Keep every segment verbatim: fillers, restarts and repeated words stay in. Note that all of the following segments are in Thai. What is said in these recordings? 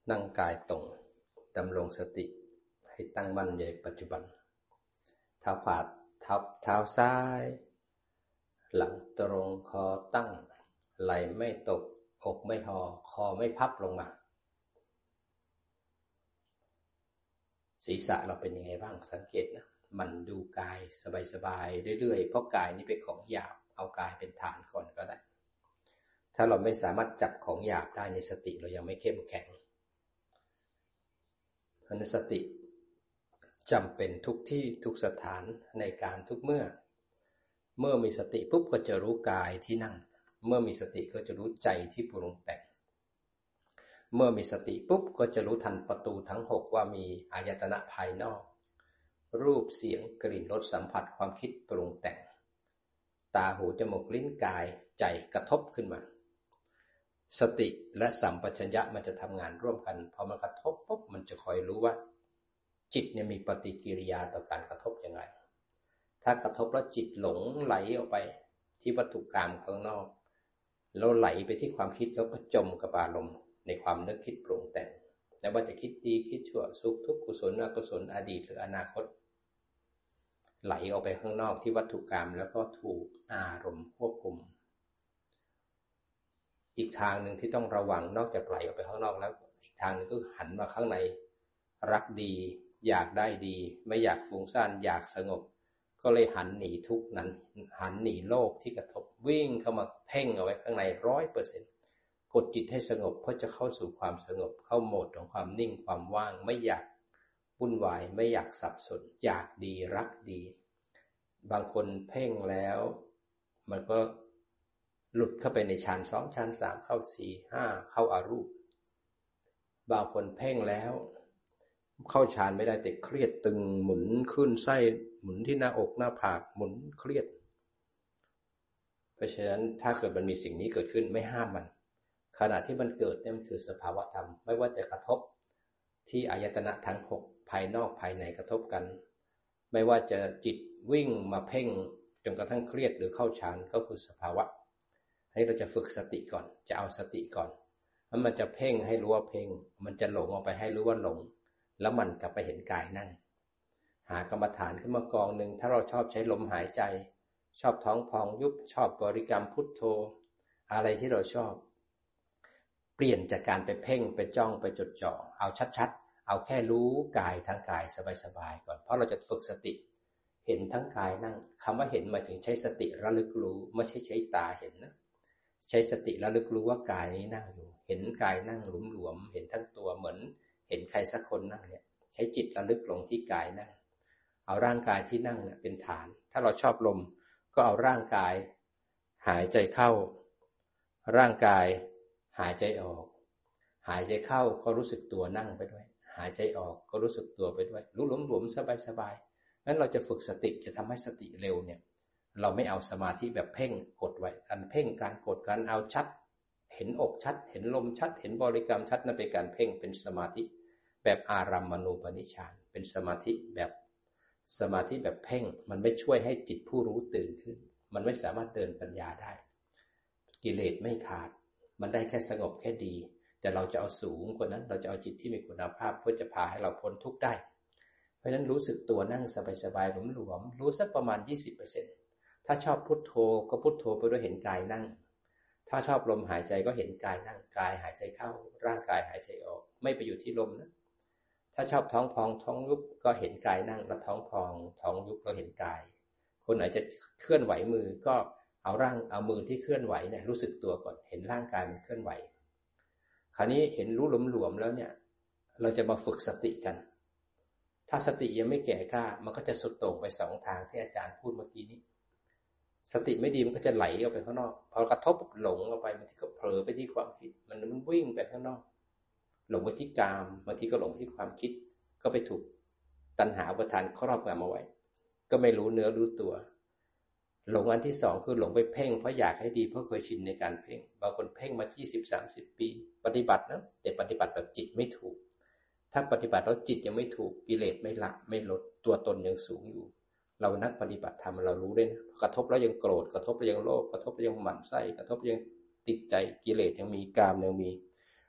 นั่งกายตรงดำรงสติให้ตั้งมั่นในปัจจุบันเท้าขวาทับเท้าซ้ายหลังตรงคอตั้งไหล่ไม่ตกอกไม่ห่อคอไม่พับลงมาศีรษะเราเป็นยังไงบ้างสังเกตนะมันดูกายสบายๆเรื่อยๆเพราะกายนี้เป็นของหยาบเอากายเป็นฐานก่อนก็ได้ถ้าเราไม่สามารถจับของหยาบได้ในสติเรายังไม่เข้มแข็งเพราะนั้นสติจำเป็นทุกที่ทุกสถานในการทุกเมื่อเมื่อมีสติปุ๊บก็จะรู้กายที่นั่งเมื่อมีสติก็จะรู้ใจที่ปรุงแต่งเมื่อมีสติปุ๊บก็จะรู้ทันประตูทั้งหกว่ามีอายตนะภายนอกรูปเสียงกลิ่นรสสัมผัสความคิดปรุงแต่งตาหูจมูกลิ้นกายใจกระทบขึ้นมาสติและสัมปชัญญะมันจะทำงานร่วมกันพอมันกระทบปุ๊บมันจะคอยรู้ว่าจิตเนี่ยมีปฏิกิริยาต่อการกระทบอย่างไรถ้ากระทบแล้วจิตหลงไหลออกไปที่วัตถุกรรมข้างนอกแล้วไหลไปที่ความคิดแล้วก็จมกับอารมณ์ในความนึกคิดปรุงแต่งไม่ว่าจะคิดดีคิดชั่วสุขทุกข์กุศลอกุศลอดีตหรืออนาคตไหลออกไปข้างนอกที่วัตถุกรรมแล้วก็ถูกอารมณ์ควบคุมอีกทางหนึ่งที่ต้องระวังนอกจากไหลออกไปข้างนอกแล้วอีกทางนึงก็หันมาข้างในรักดีอยากได้ดีไม่อยากฟุ้งซ่านอยากสงบก็เลยหันหนีทุกข์นั้นหันหนีโลกที่กระทบวิ่งเข้ามาเพ่งเอาไว้ข้างในร้อยเปอร์เซ็นต์กดจิตให้สงบเพื่อจะเข้าสู่ความสงบเข้าโหมดของความนิ่งความว่างไม่อยากวุ่นวายไม่อยากสับสนอยากดีรักดีบางคนเพ่งแล้วมันก็หลุดเข้าไปในฌานสองฌานสามเข้าสี่ห้าเข้าอารูปบางคนเพ่งแล้วเข้าฌานไม่ได้แต่เครียดตึงหมุนขึ้นไส้หมุนที่หน้าอกหน้าผากหมุนเครียดเพราะฉะนั้นถ้าเกิดมันมีสิ่งนี้เกิดขึ้นไม่ห้ามมันขณะที่มันเกิดเนี่ยมันคือสภาวะธรรมไม่ว่าจะกระทบที่อายตนะทั้งหกภายนอกภายในกระทบกันไม่ว่าจะจิตวิ่งมาเพ่งจนกระทั่งเครียดหรือเข้าฌานก็คือสภาวะให้เราจะฝึกสติก่อนจะเอาสติก่อนแล้วมันจะเพ่งให้รู้ว่าเพ่งมันจะหลงออกไปให้รู้ว่าหลงแล้วมันจะไปเห็นกายนั่งหากรรมฐานขึ้นมากองหนึ่งถ้าเราชอบใช้ลมหายใจชอบท้องพองยุบชอบบริกรรมพุทโธอะไรที่เราชอบเปลี่ยนจากการไปเพ่งไปจ้องไปจดจ่อเอาชัดๆเอาแค่รู้กายทั้งกายสบายๆก่อนเพราะเราจะฝึกสติเห็นทั้งกายนั่งคำว่าเห็นหมายถึงใช้สติระลึกรู้ไม่ใช่ใช้ตาเห็นนะใช้สติระลึกรู้ว่ากายนี้นั่งอยู่เห็นกายนั่งหลวมๆเห็นทั้งตัวเหมือนเห็นใครสักคนนั่งเนี่ยใช้จิตระลึกลงที่กายนั่งเอาร่างกายที่นั่งเนี่ยเป็นฐานถ้าเราชอบลมก็เอาร่างกายหายใจเข้าร่างกายหายใจออกหายใจเข้าก็รู้สึกตัวนั่งไปด้วยหายใจออกก็รู้สึกตัวไปด้วยรู้หลวมๆสบายๆงั้นเราจะฝึกสติจะทำให้สติเร็วเนี่ยเราไม่เอาสมาธิแบบเพ่งกดไว้การเพ่งการกดการเอาชัดเห็นอกชัดเห็นลมชัดเห็นบริกรรมชัดนั่นเป็นการเพ่งเป็นสมาธิแบบอารัมมณูปนิชฌานเป็นสมาธิแบบสมาธิแบบเพ่งมันไม่ช่วยให้จิตผู้รู้ตื่นขึ้นมันไม่สามารถเดินปัญญาได้กิเลสไม่ขาดมันได้แค่สงบแค่ดีแต่เราจะเอาสูงกว่านั้นเราจะเอาจิตที่มีคุณภาพเพื่อจะพาให้เราพ้นทุกข์ได้เพราะฉะนั้นรู้สึกตัวนั่งสบายๆหลวมๆรู้สักประมาณ ยี่สิบเปอร์เซ็นต์ ถ้าชอบพุทโธก็พุทโธไปด้วยเห็นกายนั่งถ้าชอบลมหายใจก็เห็นกายนั่งกายหายใจเข้าร่างกายหายใจออกไม่ไปอยู่ที่ลมนะถ้าชอบท้องพองท้องยุบก็เห็นกายนั่งแล้วท้องพองท้องยุบเราเห็นกายคนไหนจะเคลื่อนไหวมือก็เอาร่างเอามือที่เคลื่อนไหวเนี่ยรู้สึกตัวก่อนเห็นร่างกายมันเคลื่อนไหวคราวนี้เห็นรู้หลวมๆแล้วเนี่ยเราจะมาฝึกสติกันถ้าสติยังไม่แก่กล้ามันก็จะสุดโต่งไปสองทางที่อาจารย์พูดเมื่อกี้นี้สติไม่ดีมันก็จะไหลออกไปข้างนอกพอกระทบหลงออกไปบางทีก็เผลอไปที่ความคิดมันมันวิ่งไปข้างนอกหลงไปที่กามบางทีก็หลงที่ความคิดก็ไปถูกตัณหาอุปทานครอบงำเอาไว้ก็ไม่รู้เนื้อรู้ตัวหลงอันที่สองคือหลงไปเพ่งเพราะอยากให้ดีเพราะเคยชินในการเพ่งบางคนเพ่งมายี่สิบ สามสิบปีปฏิบัตินะแต่ปฏิบัติแบบจิตไม่ถูกถ้าปฏิบัติแล้วจิตยังไม่ถูกกิเลสไม่ละไม่ลดตัวตนยังสูงอยู่เรานักปฏิบัติธรรมเรารู้ได้นะกระทบแล้วยังโกรธกระทบแล้วยังโลภกระทบแล้วยังหมั่นไส้กระทบแล้วยังติดใจกิเลสยังมีกามยังมี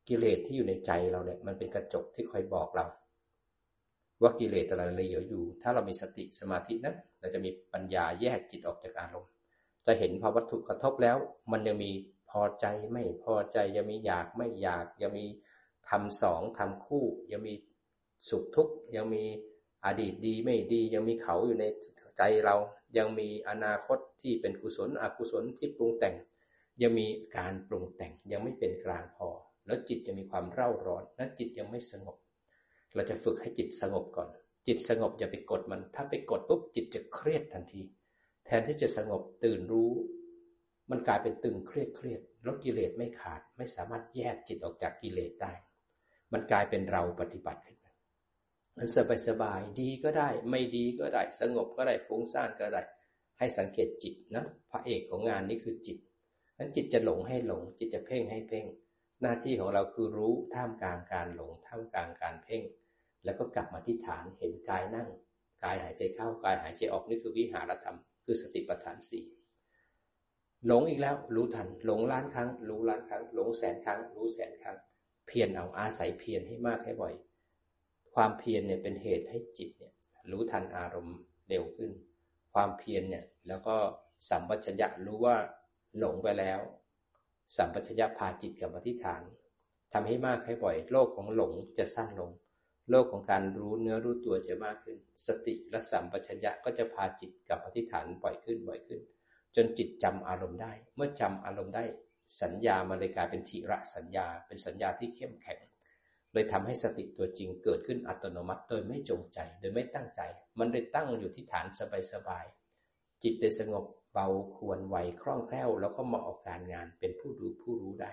กิเลสที่อยู่ในใจเราเนี่ยมันเป็นกระจกที่คอยบอกเราว่ากิเลสอะไรเหลืออยู่ถ้าเรามีสติสมาธินั้นเราจะมีปัญญาแยกจิตออกจากอารมณ์จะเห็นพอวัตถุกระทบแล้วมันยังมีพอใจไม่พอใจยังมีอยากไม่อยากยังมีทำสองทำคู่ยังมีสุขทุกข์ยังมีอดีตดีไม่ดียังมีเขาอยู่ในใจเรายังมีอนาคตที่เป็นกุศลอกุศลที่ปรุงแต่งยังมีการปรุงแต่งยังไม่เป็นกลางพอแล้วจิตจะมีความเร่าร้อนนั้นจิตยังไม่สงบเราจะฝึกให้จิตสงบก่อนจิตสงบอย่าไปกดมันถ้าไปกดปุ๊บจิตจะเครียดทันทีแทนที่จะสงบตื่นรู้มันกลายเป็นตึงเครียดเครียดแล้วกิเลสไม่ขาดไม่สามารถแยกจิตออกจากกิเลสได้มันกลายเป็นเราปฏิบัติขึ้นมามันสบายสบายดีก็ได้ไม่ดีก็ได้สงบก็ได้ฟุ้งซ่านก็ได้ให้สังเกตจิตนะพระเอกของงานนี้คือจิตนั้นจิตจะหลงให้หลงจิตจะเพ่งให้เพ่งหน้าที่ของเราคือรู้ท่ามกลางการหลงท่ามกลางการเพ่งแล้วก็กลับมาที่ฐานเห็นกายนั่งกายหายใจเข้ากายหายใจออกนี่คือวิหารธรรมคือสติปัฏฐานสี่หลงอีกแล้วรู้ทันหลงล้านครั้งรู้ล้านครั้งหลงแสนครั้งรู้แสนครั้งเพียรเอาอาศัยเพียรให้มากให้บ่อยความเพียรเนี่ยเป็นเหตุให้จิตเนี่ยรู้ทันอารมณ์เร็วขึ้นความเพียรเนี่ยแล้วก็สัมปชัญญะรู้ว่าหลงไปแล้วสัมปชัญญะพาจิตกลับมาที่ฐานทำให้มากให้บ่อยโลกของหลงจะสั้นลงโลกของการรู้เนื้อรู้ตัวจะมากขึ้นสติและสัมปชัญญะก็จะพาจิตกลับมาที่ฐานบ่อยขึ้นบ่อยขึ้นจนจิตจำอารมณ์ได้เมื่อจำอารมณ์ได้สัญญามันเลยกลายเป็นธีระสัญญาเป็นสัญญาที่เข้มแข็งเลยทำให้สติตัวจริงเกิดขึ้นอัตโนมัติโดยไม่จงใจโดยไม่ตั้งใจมันเลยตั้งอยู่ที่ฐานสบายๆจิตได้สงบเบาควรไวคล่องแคล่วแล้วก็เหมาะกับการงานเป็นผู้ดูผู้รู้ได้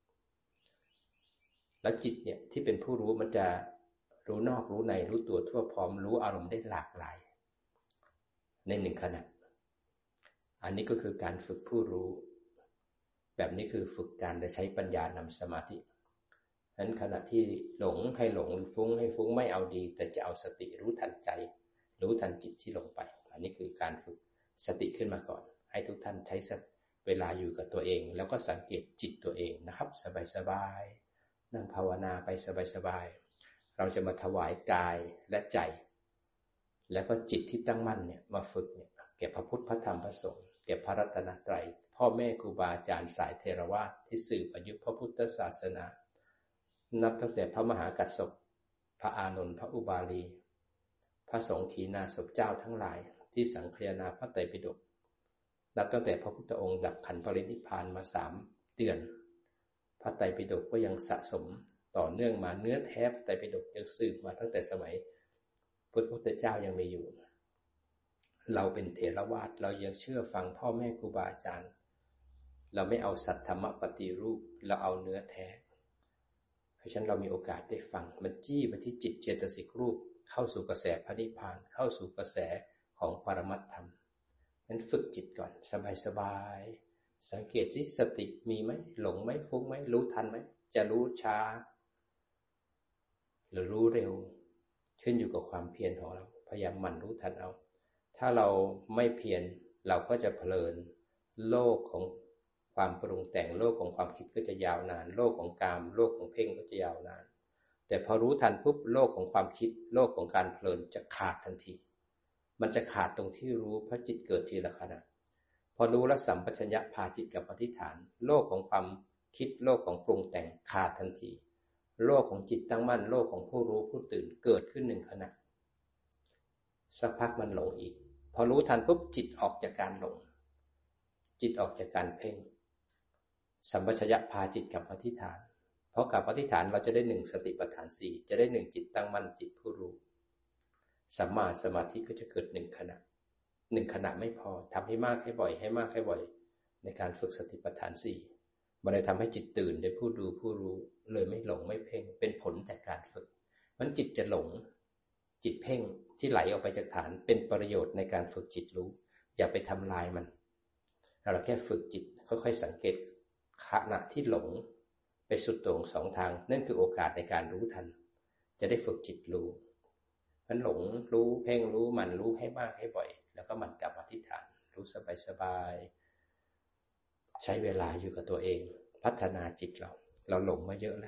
แล้วจิตเนี่ยที่เป็นผู้รู้มันจะรู้นอกรู้ในรู้ตัวทั่วพร้อมรู้อารมณ์ได้หลากหลายในหนึ่งขณะอันนี้ก็คือการฝึกผู้รู้แบบนี้คือฝึกการได้ใช้ปัญญานำสมาธินั้นขณะที่หลงให้หลงหรือฟุ้งให้ฟุ้งไม่เอาดีแต่จะเอาสติรู้ทันใจรู้ทันจิตที่ลงไปอันนี้คือการฝึกสติขึ้นมาก่อนให้ทุกท่านใช้เวลาอยู่กับตัวเองแล้วก็สังเกตจิตตัวเองนะครับสบายๆนั่งภาวนาไปสบายๆเราจะมาถวายกายและใจแล้วก็จิตที่ตั้งมั่นเนี่ยมาฝึกเนี่ยแก่พระพุทธพระธรรมพระสงฆ์แก่พระรัตนตรัยพ่อแม่ครูบาอาจารย์สายเทรวาทที่สืบอายุพระพุทธศาสนานับตั้งแต่พระมหากัสสปพระอานนท์พระอุบาลีพระสงฆ์ขีณาสพเจ้าทั้งหลายที่สังคายนาพระไตรปิฎกนับตั้งแต่พระพุทธองค์ดับขันธ์ปรินิพพานมาสามเดือนพระไตรปิฎกก็ยังสะสมต่อเนื่องมาเนื้อแท้พระไตรปิฎกยังสืบมาตั้งแต่สมัยพระพุทธเจ้ายังมีอยู่เราเป็นเถรวาทเรายังเชื่อฟังพ่อแม่ครูบาอาจารย์เราไม่เอาสัทธรรมปฏิรูปเราเอาเนื้อแท้เพราะฉะนั้นเรามีโอกาสได้ฟังมันจี้ไปที่จิตเจตสิกรูปเข้าสู่กระแสพระนิพพานเข้าสู่กระแสของปรมัตถธรรมนั้นฝึกจิตก่อนสบายๆสังเกตสิสติมีไหมหลงไหมฟุ้งไหมรู้ทันไหมจะรู้ช้าหรือรู้เร็วขึ้นอยู่กับความเพียรของเราพยายามหมั่นรู้ทันเอาถ้าเราไม่เพียรเราก็จะเพลินโลกของความปรุงแต่งโลกของความคิดก็จะยาวนานโลกของกามโลกของเพ่งก็จะยาวนานแต่พอรู้ทันปุ๊บโลกของความคิดโลกของการเพลินจะขาดทันทีมันจะขาดตรงที่รู้เพราะจิตเกิดทีละขณะพอรู้แล้วสัมปชัญญะพาจิตกลับมาที่ฐานโลกของความคิดโลกของปรุงแต่งขาดทันทีโลกของจิตตั้งมั่นโลกของผู้รู้ผู้ตื่นเกิดขึ้นหนึ่งขณะสักพักมันหลงอีกพอรู้ทันปุ๊บจิตออกจากการหลงจิตออกจากการเพ่งสัมปชัญญะพาจิตกลับมาที่ฐานเพราะกลับมาที่ฐานเราจะได้หนึ่งสติปัฏฐานสี่จะได้หนึ่งจิตตั้งมั่นจิตผู้รู้สัมมาสมาธิก็จะเกิดหนึ่งขณะหนึ่งขณะไม่พอทำให้มากให้บ่อยให้มากให้บ่อยในการฝึกสติปัฏฐานสี่มันเลยทำให้จิตตื่นได้ผู้ดูผู้รู้เลยไม่หลงไม่เพ่งเป็นผลจากการฝึกมันจิตจะหลงจิตเพ่งที่ไหลออกไปจากฐานเป็นประโยชน์ในการฝึกจิตรู้อย่าไปทำลายมันเราแค่ฝึกจิตค่อยๆสังเกตขณะที่หลงไปสุดโต่งสองทางนั่นคือโอกาสในการรู้ทันจะได้ฝึกจิตรู้มันหลงรู้เพ่งรู้มันรู้ให้มากให้บ่อยแล้วก็มันกลับมาที่ฐานรู้สบายๆใช้เวลาอยู่กับตัวเองพัฒนาจิตเราเราหลงมาเยอะแล้ว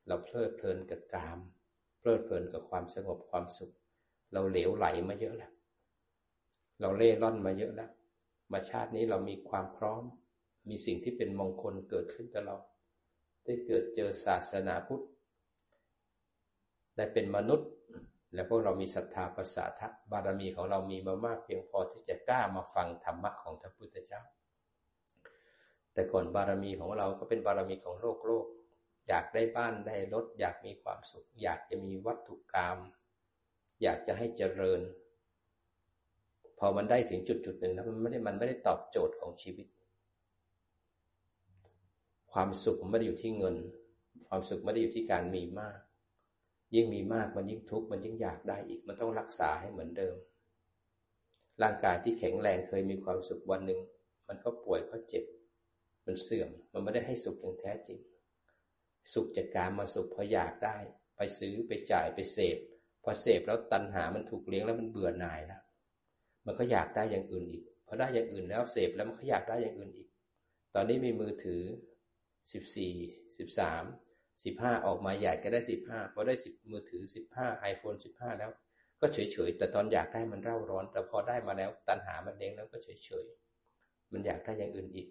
เราเพลิดเพลินกับกามเพลิดเพลินกับความสงบความสุขเราเหลวไหลมาเยอะแล้วเราเล่ร่อนมาเยอะแล้วมาชาตินี้เรามีความพร้อมมีสิ่งที่เป็นมงคลเกิดขึ้นกับเราได้เกิดเจอศาสนาพุทธได้เป็นมนุษย์และพวกเรามีศรัทธาประสาทะบารมีของเรามีมามากเพียงพอที่จะกล้ามาฟังธรรมะของพระพุทธเจ้าแต่ก่อนบารมีของเราก็เป็นบารมีของโลกโลกอยากได้บ้านได้รถอยากมีความสุขอยากจะมีวัตถุกรรมอยากจะให้เจริญพอมันได้ถึงจุดจุดหนึ่งแล้วมันไม่ได้มันไม่ได้ตอบโจทย์ของชีวิตความสุขมันไม่ได้อยู่ที่เงินความสุขไม่ได้อยู่ที่การมีมากยิ่งมีมากมันยิ่งทุกข์มันยิ่งอยากได้อีกมันต้องรักษาให้เหมือนเดิมร่างกายที่แข็งแรงเคยมีความสุขวันหนึ่งมันก็ป่วยก็เจ็บมันเสื่อมมันไม่ได้ให้สุขอย่างแท้จริงสุขจากการมาสุขพออยากได้ไปซื้อไปจ่ายไปเสพพอเสพแล้วตัณหามันถูกเลี้ยงแล้วมันเบื่อหน่ายแล้วมันก็อยากได้อย่างอื่นอีกพอได้อย่างอื่นแล้วเสพแล้วมันก็อยากได้อย่างอื่นอีกตอนนี้มีมือถือสิบสี่ สิบสาม สิบห้าออกมาใหญ่ก็ได้สิบห้าพอได้สิบมือถือสิบห้า iPhone สิบห้าแล้วก็เฉยๆแต่ตอนอยากได้มันเร่าร้อนแต่พอได้มาแล้วตัณหามันเลี้ยงแล้วก็เฉยๆมันอยากได้อย่างอื่นอีก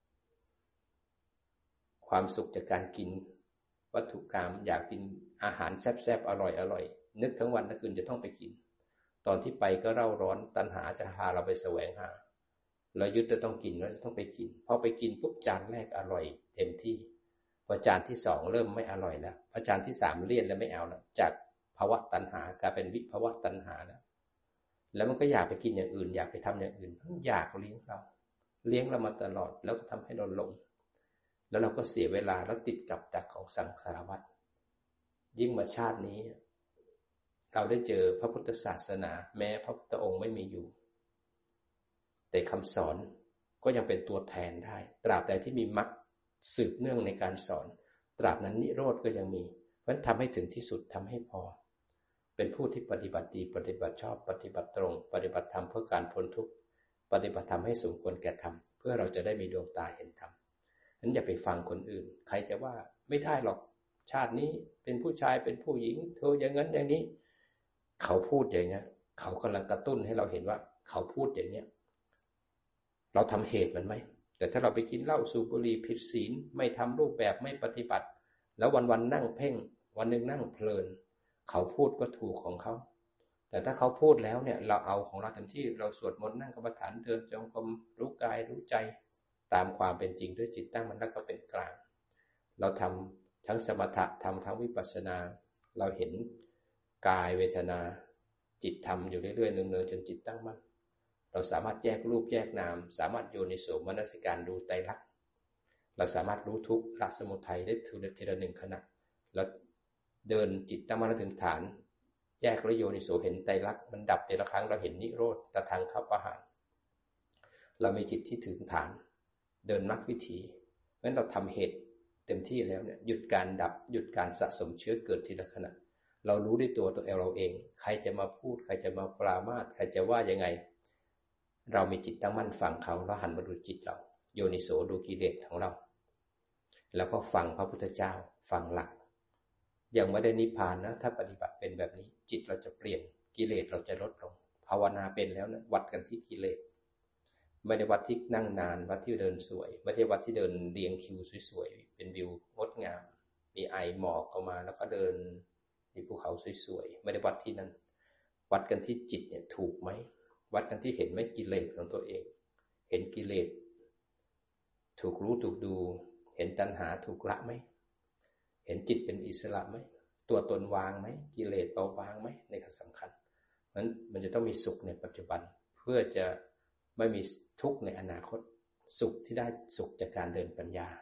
ความสุขจากการกินวัตถุกรรมอยากกินอาหารแซ่บๆอร่อยๆนึกทั้งวันทั้งคืนจะต้องไปกินตอนที่ไปก็เร่าร้อนตัณหาจะพาเราไปแสวงหาเรายึดจะต้องกินแล้วจะต้องไปกินพอไปกินปุ๊บจานแรกอร่อยเต็มที่พอจานที่สองเริ่มไม่อร่อยแล้วพอจานที่สามเลี่ยนแล้วไม่เอาแล้วจากภาวะตัณหากลายเป็นวิภาวะตัณหาแล้วแล้วมันก็อยากไปกินอย่างอื่นอยากไปทำอย่างอื่นอยากเลี้ยงเราเลี้ยงเรามาตลอดแล้วก็ทำให้เราหลงแล้วเราก็เสียเวลาแล้วติดกับดักของสังสารวัฏยิ่งมาชาตินี้เราได้เจอพระพุทธศาสนาแม้พระพุทธองค์ไม่มีอยู่แต่คำสอนก็ยังเป็นตัวแทนได้ตราบใดที่มีมรรคสืบเนื่องในการสอนตราบนั้นนิโรธก็ยังมีเพราะฉะนั้นทำให้ถึงที่สุดทำให้พอเป็นผู้ที่ปฏิบัติดีปฏิบัติชอบปฏิบัติตรงปฏิบัติธรรมเพื่อการพ้นทุกข์ปฏิบัติธรรมให้สมควรแก่ธรรมเพื่อเราจะได้มีดวงตาเห็นธรรมนั้นอย่าไปฟังคนอื่นใครจะว่าไม่ได้หรอกชาตินี้เป็นผู้ชายเป็นผู้หญิงเธออย่างนั้นอย่างนี้เขาพูดอย่างนี้เขากำลังกระตุ้นให้เราเห็นว่าเขาพูดอย่างนี้เราทำเหตุมันไหมแต่ถ้าเราไปกินเหล้าสูบบุหรี่ผิดศีลไม่ทำรูปแบบไม่ปฏิบัติแล้ววันๆนั่งเพ่งวันหนึ่งนั่งเพลินเขาพูดก็ถูกของเขาแต่ถ้าเขาพูดแล้วเนี่ยเราเอาของเราเต็มที่เราสวดมนต์นั่งกรรมฐานเดินจงกรมรู้กายรู้ใจตามความเป็นจริงด้วยจิตตั้งมันแล้วก็เป็นกลางเราทำทั้งสมถะทำทั้งวิปัสสนาเราเห็นกายเวทนาจิตทำอยู่เรื่อยๆเนืองๆจนจิตตั้งมั่นเราสามารถแยกรูปแยกนามสามารถโยนิโสมนสิการดูไตรลักษณ์เราสามารถรู้ทุกข์ละสมุทัยได้ทีละหนึ่งขณะแล้วเดินจิตตั้งมั่นถึงฐานแยกและโยนิโสเห็นไตรลักษณ์มันดับแต่ละครั้งเราเห็นนิโรธตทางคัพปะหารเรามีจิตที่ถึงฐานเดินมรรควิถีเพราะฉะนั้นเราทำเหตุเต็มที่แล้วเนี่ยหยุดการดับหยุดการสะสมเชื้อเกิดทีละขณะเรารู้ด้วยตัวตัวเราเองใครจะมาพูดใครจะมาปรามาสใครจะว่ายังไงเรามีจิตตั้งมั่นฟังเขาแล้วหันมาดูจิตเราโยนิโสดูกิเลสของเราแล้วก็ฟังพระพุทธเจ้าฟังหลักยังไม่ได้นิพพานนะถ้าปฏิบัติเป็นแบบนี้จิตเราจะเปลี่ยนกิเลสเราจะลดลงภาวนาเป็นแล้วนะวัดกันที่กิเลสไม่ได้วัดที่นั่งนานวัดที่เดินสวยไม่ได้วัดที่เดินเรียงคิวสวยๆเป็นวิวงดงามมีไอหมอกเข้ามาแล้วก็เดินมีภูเขาสวยๆไม่ได้วัดที่นั่นวัดกันที่จิตเนี่ยถูกไหมวัดกันที่เห็นไหมกิเลสของตัวเองเห็นกิเลสถูกรู้ถูกดูเห็นตัณหาถูกละไหมเห็นจิตเป็นอิสระไหมตัวตนวางไหมกิเลสเบาบางไหมในขั้นสำคัญเพราะฉะนั้นมันจะต้องมีสุขในปัจจุบันเพื่อจะไม่มีทุกข์ในอนาคตสุขที่ได้สุขจากการเดินปัญญา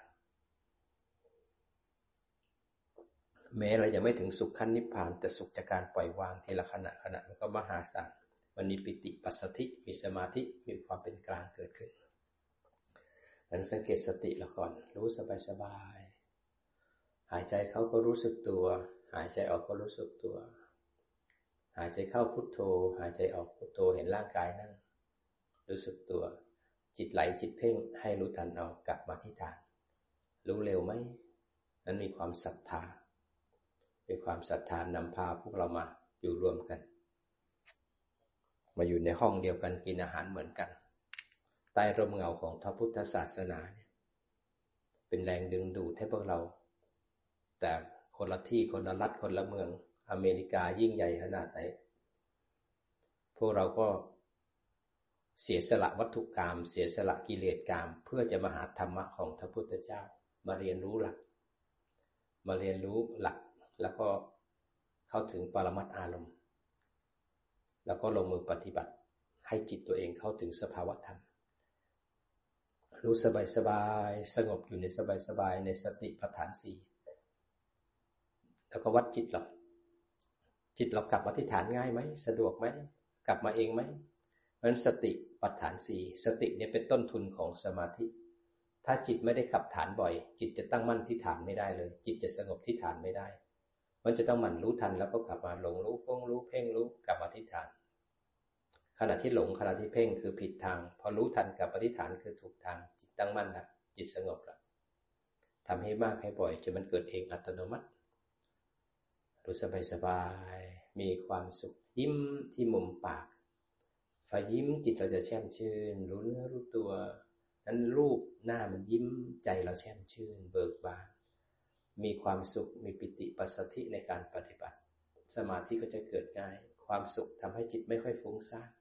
แม้เราจะไม่ถึงสุขขั้นนิพพานแต่สุขจากการปล่อยวางทีละขณะขณะมันก็มหาศาลมันมีปิติปัสสัทธิมีสมาธิมีความเป็นกลางเกิดขึ้นนั้นสังเกตสติละก่อนรู้สบายๆหายใจเข้าก็รู้สึกตัวหายใจออกก็รู้สึกตัวหายใจเข้าพุทโธหายใจออกพุทโธเห็นร่างกายนั่งรู้สึกตัวจิตไหลจิตเพ่งให้รู้ทันเอากลับมาที่ฐานรู้เร็วไหมนั้นมีความศรัทธามีความศรัทธานำพาพวกเรามาอยู่รวมกันมาอยู่ในห้องเดียวกันกินอาหารเหมือนกันใต้ร่มเงาของพระพุทธศาสนาเนี่ยเป็นแรงดึงดูดให้พวกเราแต่คนละที่คนละรัฐคนละเมืองอเมริกายิ่งใหญ่ขนาดไหนพวกเราก็เสียสละวัตถุกรรมเสียสละกิเลสกรรมเพื่อจะมาหาธรรมะของพระพุทธเจ้ามาเรียนรู้หลักมาเรียนรู้หลักแล้วก็เข้าถึงปรมัตถ์อารมณ์แล้วก็ลงมือปฏิบัติให้จิตตัวเองเข้าถึงสภาวะธรรมรู้สบายสบายสงบอยู่ในสบายสบายในสติปัฏฐานสี่แล้วก็วัดจิตเราจิตเรากลับมาที่ฐานง่ายไหมสะดวกไหมกลับมาเองไหมเพราะฉะนั้นสติปัฏฐานสี่สติเนี่ยเป็นต้นทุนของสมาธิถ้าจิตไม่ได้กลับฐานบ่อยจิตจะตั้งมั่นที่ฐานไม่ได้เลยจิตจะสงบที่ฐานไม่ได้มันจะต้องหมั่นรู้ทันแล้วก็กลับมาหลงรู้ฟุ้งรู้เพ่งรู้กลับมาที่ฐานขณะที่หลงขณะที่เพ่งคือผิดทางพอรู้ทันกลับมาที่ฐานคือถูกทางจิตตั้งมั่นแล้วจิตสงบแล้วทำให้มากให้บ่อยจนมันเกิดเองอัตโนมัติรู้สบายสบายมีความสุขยิ้มที่มุมปากพอยิ้มจิตเราจะแช่มชื่นรู้เนื้อรู้ตัวนั้นรูปหน้ามันยิ้มใจเราแช่มชื่นเบิกบานมีความสุขมีปิติปัสสัทธิในการปฏิบัติสมาธิก็จะเกิดง่ายความสุขทำให้จิตไม่ค่อยฟุ้งซ่าน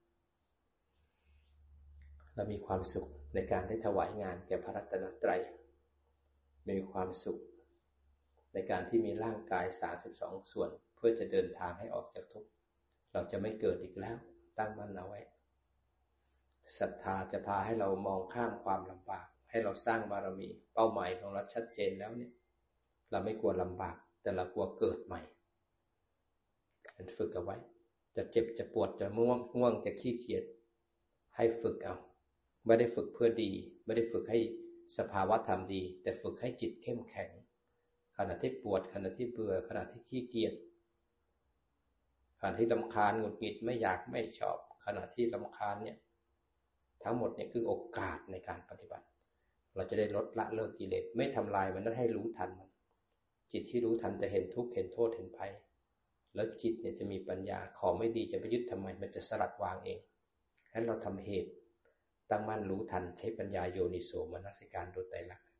เรามีความสุขในการได้ถวายงานแก่พระรัตนตรัยมีความสุขในการที่มีร่างกายสามสิบสองส่วนเพื่อจะเดินทางให้ออกจากทุกข์เราจะไม่เกิดอีกแล้วตั้งมั่นเอาไว้ศรัทธาจะพาให้เรามองข้ามความลำบากให้เราสร้างบารมีเป้าหมายของเราชัดเจนแล้วเนี่ยเราไม่กลัวลำบากแต่เรากลัวเกิดใหม่การฝึกเอาไว้จะเจ็บจะปวดจะง่วงง่วงจะขี้เกียจให้ฝึกเอาไม่ได้ฝึกเพื่อดีไม่ได้ฝึกให้สภาวะธรรมดีแต่ฝึกให้จิตเข้มแข็งขณะที่ปวดขณะที่เบื่อขณะที่ขี้เกียจขณะที่รำคาญหงุดหงิดไม่อยากไม่ชอบขณะที่รำคาญเนี่ยทั้งหมดเนี่ยคือโอกาสในการปฏิบัติเราจะได้ลดละเลิกกิเลสไม่ทำลายมันนั้นให้รู้ทันมันจิตที่รู้ทันจะเห็นทุกข์เห็นโทษเห็นภัยแล้วจิตเนี่ยจะมีปัญญาของไม่ดีจะไปยึดทำไมมันจะสลัดวางเองฉะนั้นเราทำเหตุตั้งมั่นรู้ทันใช้ปัญญาโยนิโสมนสิการดูไตรลักษณ์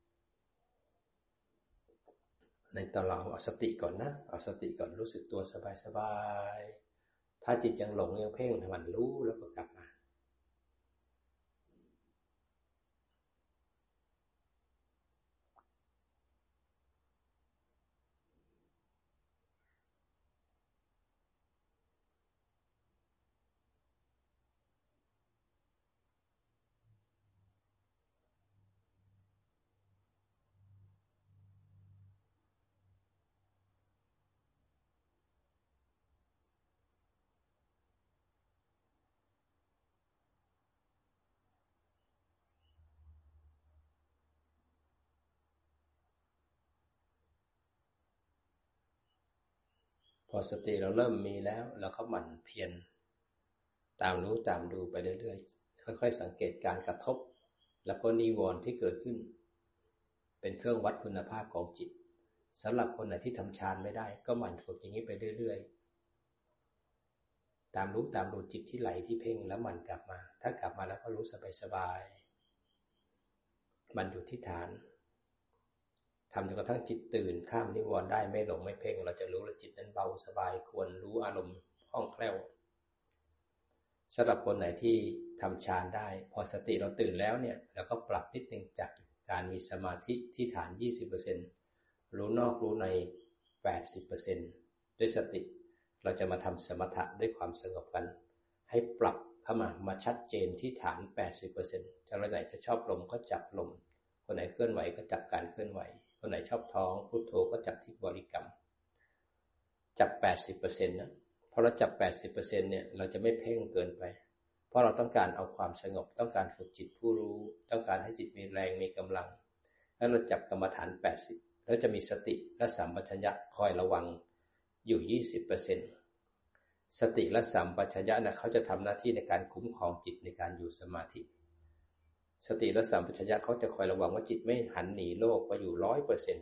ในตอนเราเอาสติก่อนนะเอาสติก่อนรู้สึกตัวสบายๆถ้าจิตยังหลงยังเพ่งให้มันรู้แล้วก็กลับมาพอสติเราเริ่มมีแล้วเราก็หมั่นเพียรตามรู้ตามดูไปเรื่อยๆค่อยๆสังเกตการกระทบแล้วก็นิวรณ์ที่เกิดขึ้นเป็นเครื่องวัดคุณภาพของจิตสำหรับคนไหนที่ทำฌานไม่ได้ก็หมั่นฝึกอย่างนี้ไปเรื่อยๆตามรู้ตามดูจิตที่ไหลที่เพ่งแล้วหมั่นกลับมาถ้ากลับมาแล้วก็รู้สบายๆมันอยู่ที่ฐานทำจนกระทั่งจิตตื่นข้ามนิวรณ์ได้ไม่หลงไม่เพ่งเราจะรู้ว่าจิตนั้นเบาสบายควรรู้อารมณ์คล่องแคล่วสำหรับคนไหนที่ทำฌานได้พอสติเราตื่นแล้วเนี่ยเราก็ปรับนิดนึงจากการมีสมาธิที่ฐาน ยี่สิบเปอร์เซ็นต์ รู้นอกรู้ใน แปดสิบเปอร์เซ็นต์ ด้วยสติเราจะมาทำสมถะด้วยความสงบกันให้ปรับเข้ามามาชัดเจนที่ฐาน แปดสิบเปอร์เซ็นต์ จากคนไหนจะชอบลมก็จับลมคนไหนเคลื่อนไหวก็จับการเคลื่อนไหวคนไหนชอบท้องพุทโธก็จับที่บริกรรมจับ แปดสิบเปอร์เซ็นต์ นะพอเราจับ แปดสิบเปอร์เซ็นต์ เนี่ยเราจะไม่เพ่งเกินไปเพราะเราต้องการเอาความสงบต้องการฝึกจิตผู้รู้ต้องการให้จิตมีแรงมีกำลังแล้วเราจับกรรมฐานแปดสิบแล้วจะมีสติและสัมปชัญญะคอยระวังอยู่ ยี่สิบเปอร์เซ็นต์ สติและสัมปชัญญะนะเขาจะทำหน้าที่ในการคุ้มครองจิตในการอยู่สมาธิสติและสัมปชัญญะเขาจะคอยระวังว่าจิตไม่หันหนีโลกไปอยู่ ร้อยเปอร์เซ็นต์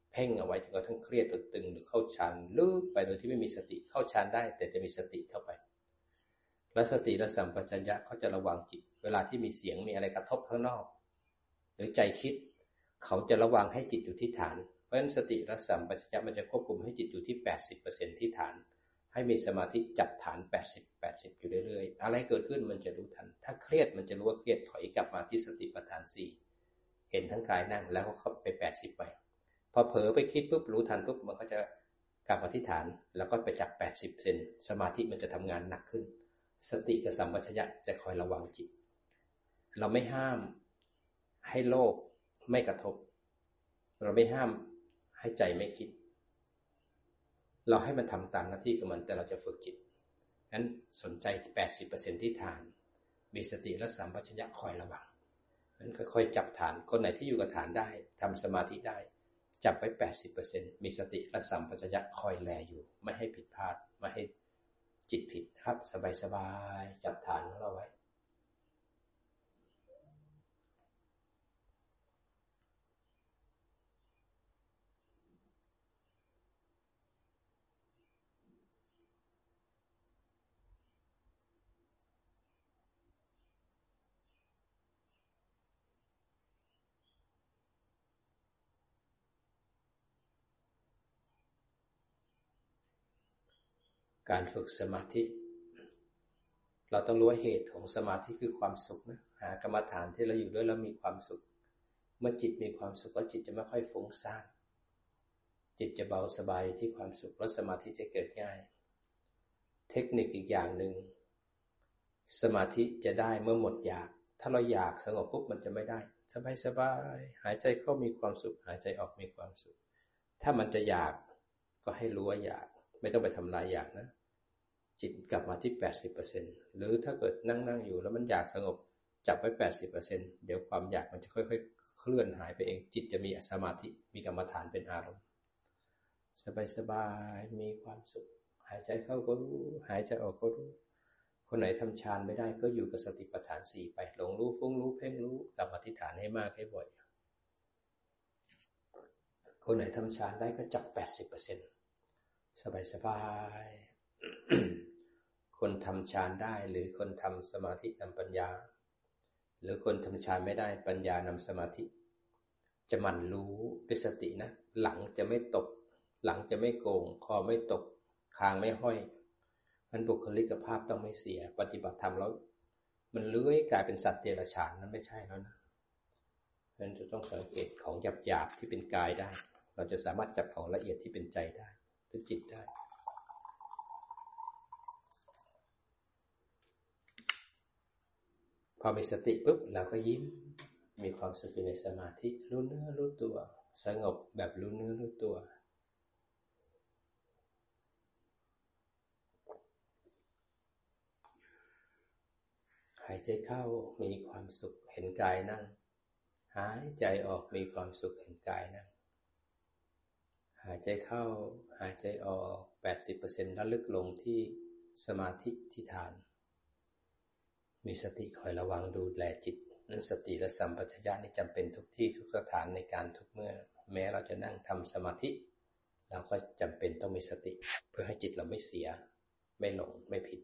เพ่งเอาไว้จนกระทั่งเครียดตึงหรือเข้าฌานลึกไปโดยที่ไม่มีสติเข้าฌานได้แต่จะมีสติเข้าไปและสติและสัมปชัญญะเขาจะระวังจิตเวลาที่มีเสียงมีอะไรกระทบข้างนอกหรือใจคิดเขาจะระวังให้จิตอยู่ที่ฐานเพราะฉะนั้นสติและสัมปชัญญะมันจะควบคุมให้จิตอยู่ที่ แปดสิบเปอร์เซ็นต์ ที่ฐานให้มีสมาธิจับฐานแปดสิบ แปดสิบอยู่เรื่อยๆอะไรเกิดขึ้นมันจะรู้ทันถ้าเครียดมันจะรู้ว่าเครียดถอยกลับมาที่สติปัฏฐานสี่เห็นทั้งกายนั่งแล้วก็เข้าไปแปดสิบไปพอเผลอไปคิดปุ๊บรู้ทันปุ๊บมันก็จะกลับมาที่ฐานแล้วก็ไปจับ แปดสิบเปอร์เซ็นต์ สมาธิมันจะทำงานหนักขึ้นสติกับสัมปชัญญะจะคอยระวังจิตเราไม่ห้ามให้โลภไม่กระทบเราไม่ห้ามให้ใจไม่คิดเราให้มันทำตามหน้าที่ของมันแต่เราจะฝึกจิตงั้นสนใจ แปดสิบเปอร์เซ็นต์ ที่ฐานมีสติและสัมปชัญญะคอยระวังงั้นค่อยๆจับฐานคนไหนที่อยู่กับฐานได้ทำสมาธิได้จับไว้ แปดสิบเปอร์เซ็นต์ มีสติและสัมปชัญญะคอยแลอยู่ไม่ให้ผิดพลาดไม่ให้จิตผิดครับสบายๆจับฐานของเราไว้การฝึกสมาธิเราต้องรู้ว่าเหตุของสมาธิคือความสุขนะหากรรมฐานที่เราอยู่ด้วยแล้วมีความสุขเมื่อจิตมีความสุขก็จิตจะไม่ค่อยฟุ้งซ่านจิตจะเบาสบายที่ความสุขและสมาธิจะเกิดง่ายเทคนิคอีกอย่างหนึ่งสมาธิจะได้เมื่อหมดอยากถ้าเราอยากสงบปุ๊บมันจะไม่ได้สบายสบายหายใจเข้ามีความสุขหายใจออกมีความสุขถ้ามันจะอยากก็ให้รู้ว่าอยากไม่ต้องไปทำลายอยากนะจิตกลับมาที่ แปดสิบเปอร์เซ็นต์ หรือถ้าเกิดนั่งๆอยู่แล้วมันอยากสงบจับไว้ แปดสิบเปอร์เซ็นต์ เดี๋ยวความอยากมันจะค่อยๆเคลื่อนหายไปเองจิตจะมีสมาธิมีกรรมฐานเป็นอารมณ์สบายๆมีความสุขหายใจเข้าก็รู้หายใจออกก็รู้คนไหนทำฌานไม่ได้ก็อยู่กับสติปัฏฐานสี่ไปหลงรู้ฟุ้งรู้เพ่งรู้กลับมาที่ฐานให้มากให้บ่อยคนไหนทำฌานได้ก็จับ แปดสิบเปอร์เซ็นต์ สบายๆคนทำฌานได้หรือคนทำสมาธินำปัญญาหรือคนทำฌานไม่ได้ปัญญานำสมาธิจะหมั่นรู้ด้วยสตินะหลังจะไม่ตกหลังจะไม่โกงคอไม่ตกคางไม่ห้อยมันบุคลิกภาพต้องไม่เสียปฏิบัติธรรมแล้วมันเลื้อยกลายเป็นสัตว์เดรัจฉานนั้นไม่ใช่แล้วนะมันจะต้องสังเกตของหยาบๆที่เป็นกายได้เราจะสามารถจับของละเอียดที่เป็นใจได้หรือจิตได้พอมีสติปุ๊บเราก็ยิ้มมีความสุขในสมาธิรู้เนื้อรู้ตัวสงบแบบรู้เนื้อรู้ตัวหายใจเข้ามีความสุขเห็นกายนั่งหายใจออกมีความสุขเห็นกายนั่งหายใจเข้าหายใจออก แปดสิบเปอร์เซ็นต์ ระลึกลงที่สมาธิที่ฐานมีสติคอยระวังดูแลจิตนั้นสติและสัมปชัญญะนี่จำเป็นทุกที่ทุกสถานในการทุกเมื่อแม้เราจะนั่งทำสมาธิเราก็จำเป็นต้องมีสติเพื่อให้จิตเราไม่เสียไม่หลงไม่ผิด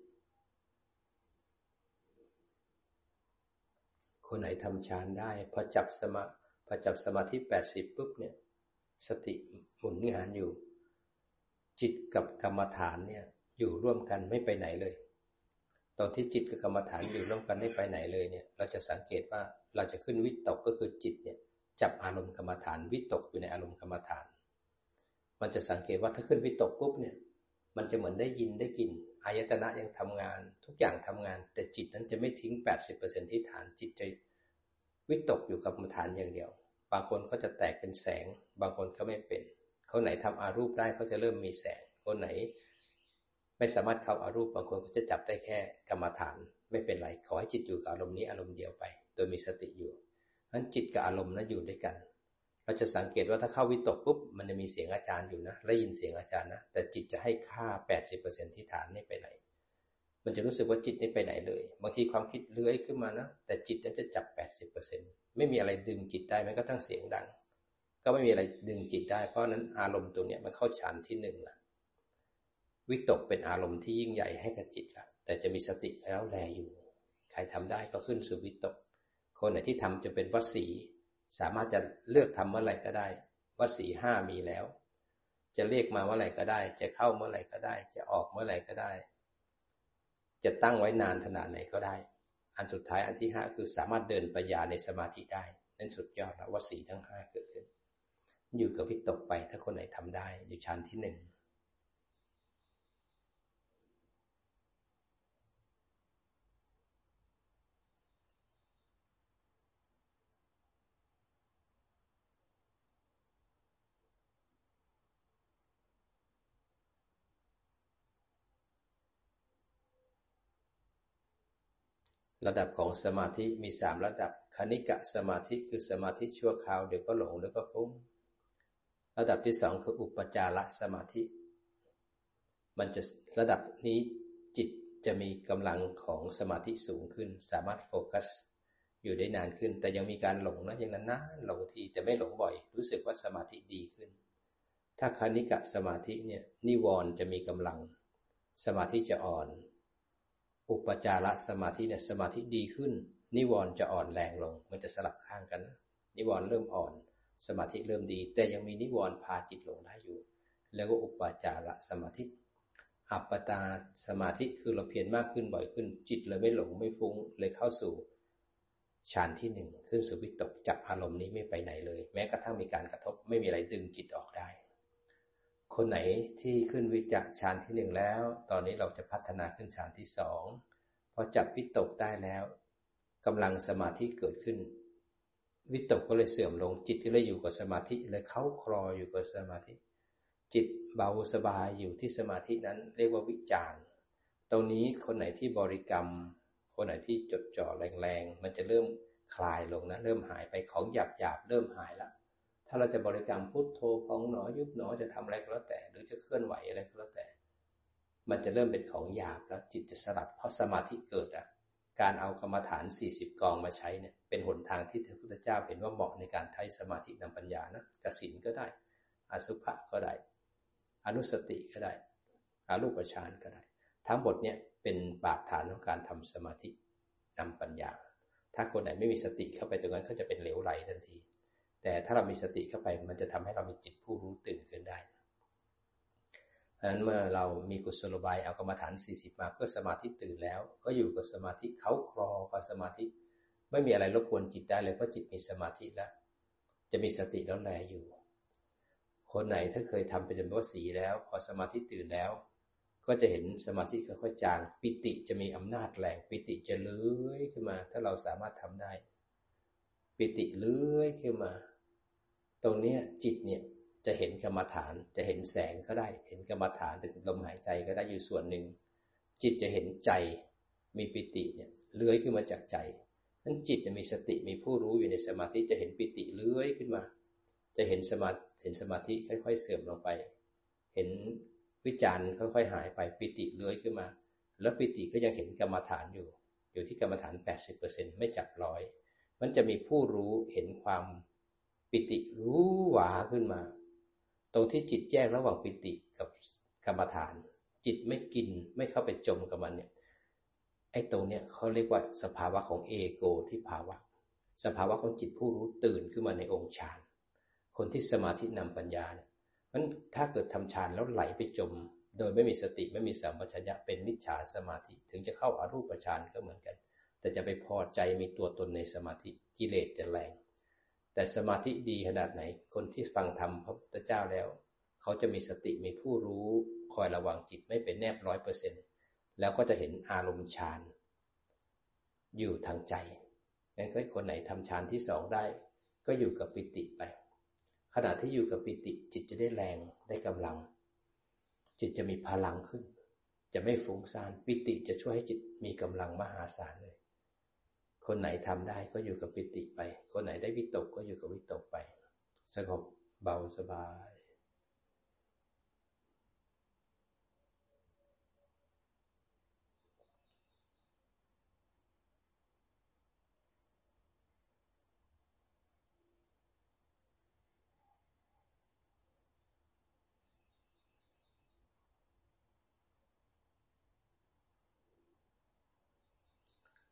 คนไหนทำฌานได้พอจับสมาพอจับสมาธิแปดสิบปุ๊บเนี่ยสติหมุนงานอยู่จิตกับกรรมฐานเนี่ยอยู่ร่วมกันไม่ไปไหนเลยตอนที่จิตกับกรรมฐานอยู่ร่วมกันไม่ไปไหนเลยเนี่ยเราจะสังเกตว่าเราจะขึ้นวิตกก็คือจิตเนี่ยจับอารมณ์กรรมฐานวิตกอยู่ในอารมณ์กรรมฐานมันจะสังเกตว่าถ้าขึ้นวิตกปุ๊บเนี่ยมันจะเหมือนได้ยินได้กลิ่นอายตนะยังทำงานทุกอย่างทำงานแต่จิตนั้นจะไม่ทิ้ง แปดสิบเปอร์เซ็นต์ ที่ฐานจิตจะวิตกอยู่กับกรรมฐานอย่างเดียวบางคนก็จะแตกเป็นแสงบางคนก็ไม่เป็นคนไหนทำอารูปได้เขาจะเริ่มมีแสงคนไหนไม่สามารถเข้าอารูปบางคนก็จะจับได้แค่กรรมฐานไม่เป็นไรขอให้จิตอยู่กับอารมณ์นี้อารมณ์เดียวไปโดยมีสติอยู่งั้นจิตกับอารมณ์นั้นอยู่ด้วยกันเราจะสังเกตว่าถ้าเข้าวิตกปุ๊บมันจะมีเสียงอาจารย์อยู่นะได้ยินเสียงอาจารย์นะแต่จิตจะให้ค่า แปดสิบเปอร์เซ็นต์ ที่ฐานไม่ไปไหนมันจะรู้สึกว่าจิตไม่ไปไหนเลยบางทีความคิดเลื้อยขึ้นมานะแต่จิตนั้นจะจับ แปดสิบเปอร์เซ็นต์ ไม่มีอะไรดึงจิตได้แม้กระทั่งเสียงดังก็ไม่มีอะไรดึงจิตได้เพราะนั้นอารมณ์ตรงนี้มันเข้าฌานที่หนึ่งละวิตกเป็นอารมณ์ที่ยิ่งใหญ่ให้กับจิตละแต่จะมีสติแล้วแลอยู่ใครทำได้ก็ขึ้นสู่วิตกคนไหนที่ทำจะเป็นวสีสามารถจะเลือกทำเมื่อไหร่ก็ได้วสีห้ามีแล้วจะเรียกมาเมื่อไหร่ก็ได้จะเข้าเมื่อไหร่ก็ได้จะออกเมื่อไหร่ก็ได้จะตั้งไว้นานขนาดไหนก็ได้อันสุดท้ายอันที่ห้าคือสามารถเดินปัญญาในสมาธิได้นั่นสุดยอดแล้ววสีทั้งห้าเกิดขึ้นอยู่กับวิตกไปถ้าคนไหนทำได้อยู่ชั้นที่หนึ่งระดับของสมาธิมีสามระดับคณิกะสมาธิคือสมาธิชั่วคราวเดี๋ยวก็หลงเดี๋ยวก็ฟุ้งระดับที่สองคืออุปจารสมาธิมันจะระดับนี้จิตจะมีกำลังของสมาธิสูงขึ้นสามารถโฟกัสอยู่ได้นานขึ้นแต่ยังมีการหลงนะยังนานๆหลงทีแต่ไม่หลงบ่อยรู้สึกว่าสมาธิดีขึ้นถ้าคณิกะสมาธิเนี่ยนิวรณ์จะมีกำลังสมาธิจะอ่อนอุปจารสมาธิเนี่ยสมาธิดีขึ้นนิวรณ์จะอ่อนแรงลงมันจะสลับข้างกันนะนิวรณ์เริ่มอ่อนสมาธิเริ่มดีแต่ยังมีนิวรณ์พาจิตหลงได้อยู่แล้วก็อุปจารสมาธิอัปปตาสมาธิคือเราเพียรมากขึ้นบ่อยขึ้นจิตเลยไม่หลงไม่ฟุ้งเลยเข้าสู่ฌานที่หนึ่งขึ้นสู่วิตกจับอารมณ์นี้ไม่ไปไหนเลยแม้กระทั่งมีการกระทบไม่มีอะไรดึงจิตออกได้คนไหนที่ขึ้นวิจักฌานที่หนึ่งแล้วตอนนี้เราจะพัฒนาขึ้นฌานที่สองพอจับวิตกได้แล้วกำลังสมาธิเกิดขึ้นวิตกก็เลยเสื่อมลงจิตก็เลยอยู่กับสมาธิเลยเข้าคลออยู่กับสมาธิจิตเบาสบายอยู่ที่สมาธินั้นเรียกว่าวิจารณ์ตรงนี้คนไหนที่บริกรรมคนไหนที่จดจ่อแรงๆมันจะเริ่มคลายลงนะเริ่มหายไปของหยาบๆเริ่มหายแล้วถ้าเราจะบริกรรมพุทโธพองหนอยุบหนอจะทำอะไรก็แล้วแต่หรือจะเคลื่อนไหวอะไรก็แล้วแต่มันจะเริ่มเป็นของหยาบแล้วจิตจะสลัดเพราะสมาธิเกิดอ่ะการเอากรรมฐานสี่สิบกองมาใช้เนี่ยเป็นหนทางที่พระพุทธเจ้าเห็นว่าเหมาะในการใช้สมาธินำปัญญานะกสิณก็ได้อสุภะก็ได้อนุสติก็ได้อารูปฌานก็ได้ทั้งหมดเนี่ยเป็นบาดฐานของการทำสมาธินำปัญญาถ้าคนไหนไม่มีสติเข้าไปตรงนั้นก็จะเป็นเหลวไหลทันทีแต่ถ้าเรามีสติเข้าไปมันจะทำให้เรามีจิตผู้รู้ตื่นขึ้นได้เพราะฉะนั้นเมื่อเรามีกุศโลบายเอากรรมฐานสี่สิบมาเพื่อสมาธิตื่นแล้วก็อยู่กับสมาธิเขาคลอกับสมาธิไม่มีอะไรรบกวนจิตได้เลยเพราะจิตมีสมาธิแล้วจะมีสติแล้วแลอยู่คนไหนถ้าเคยทำเป็นวสีแล้วพอสมาธิตื่นแล้วก็จะเห็นสมาธิค่อยๆจางปิติจะมีอำนาจแรงปิติจะเลื้อยขึ้นมาถ้าเราสามารถทำได้ปิติเลื้อยขึ้นมาตรงนี้จิตเนี่ยจะเห็นกรรมฐานจะเห็นแสงก็ได้เห็นกรรมฐานเป็นลมหายใจก็ได้อยู่ส่วนหนึ่งจิตจะเห็นใจมีปิติเนี่ยเลื้อยขึ้นมาจากใจนั้นจิตจะมีสติมีผู้รู้อยู่ในสมาธิจะเห็นปิติเลื้อยขึ้นมาจะเห็นสมาเห็นสมาธิค่อยๆเสื่อมลงไปเห็นวิจารณ์ค่อยๆหายไปปิติเลื้อยขึ้นมาแล้วปิติก็ยังเห็นกรรมฐานอยู่อยู่ที่กรรมฐาน แปดสิบเปอร์เซ็นต์ ไม่จับร้อยมันจะมีผู้รู้เห็นความปิติรู้หวาขึ้นมาตรงที่จิตแยกระหว่างปิติกับกรรมฐานจิตไม่กินไม่เข้าไปจมกับมันเนี่ยไอ้ตรงเนี้ยเขาเรียกว่าสภาวะของเอโกที่ภาวะสภาวะของจิตผู้รู้ตื่นขึ้นมาในองค์ฌานคนที่สมาธินำปัญญาเนี่ยมันถ้าเกิดทำฌานแล้วไหลไปจมโดยไม่มีสติไม่มีสัมปชัญญะเป็นมิจฉาสมาธิถึงจะเข้าอรูปฌานก็เหมือนกันแต่จะไปพอใจมีตัวตนในสมาธิกิเลสจะแรงแต่สมาธิดีขนาดไหนคนที่ฟังธรรมพระพุทธเจ้าแล้วเขาจะมีสติมีผู้รู้คอยระวังจิตไม่เป็นแนบร้อยเปอร์เซ็นต์แล้วก็จะเห็นอารมณ์ฌานอยู่ทางใจงั้นก็คนไหนทำฌานที่สองได้ก็อยู่กับปิติไปขณะที่อยู่กับปิติจิตจะได้แรงได้กำลังจิตจะมีพลังขึ้นจะไม่ฟุ้งซ่านปิติจะช่วยให้จิตมีกำลังมหาศาลเลยคนไหนทำได้ก็อยู่กับปิติไปคนไหนได้วิตกก็อยู่กับวิตกไปสงบเบาสบาย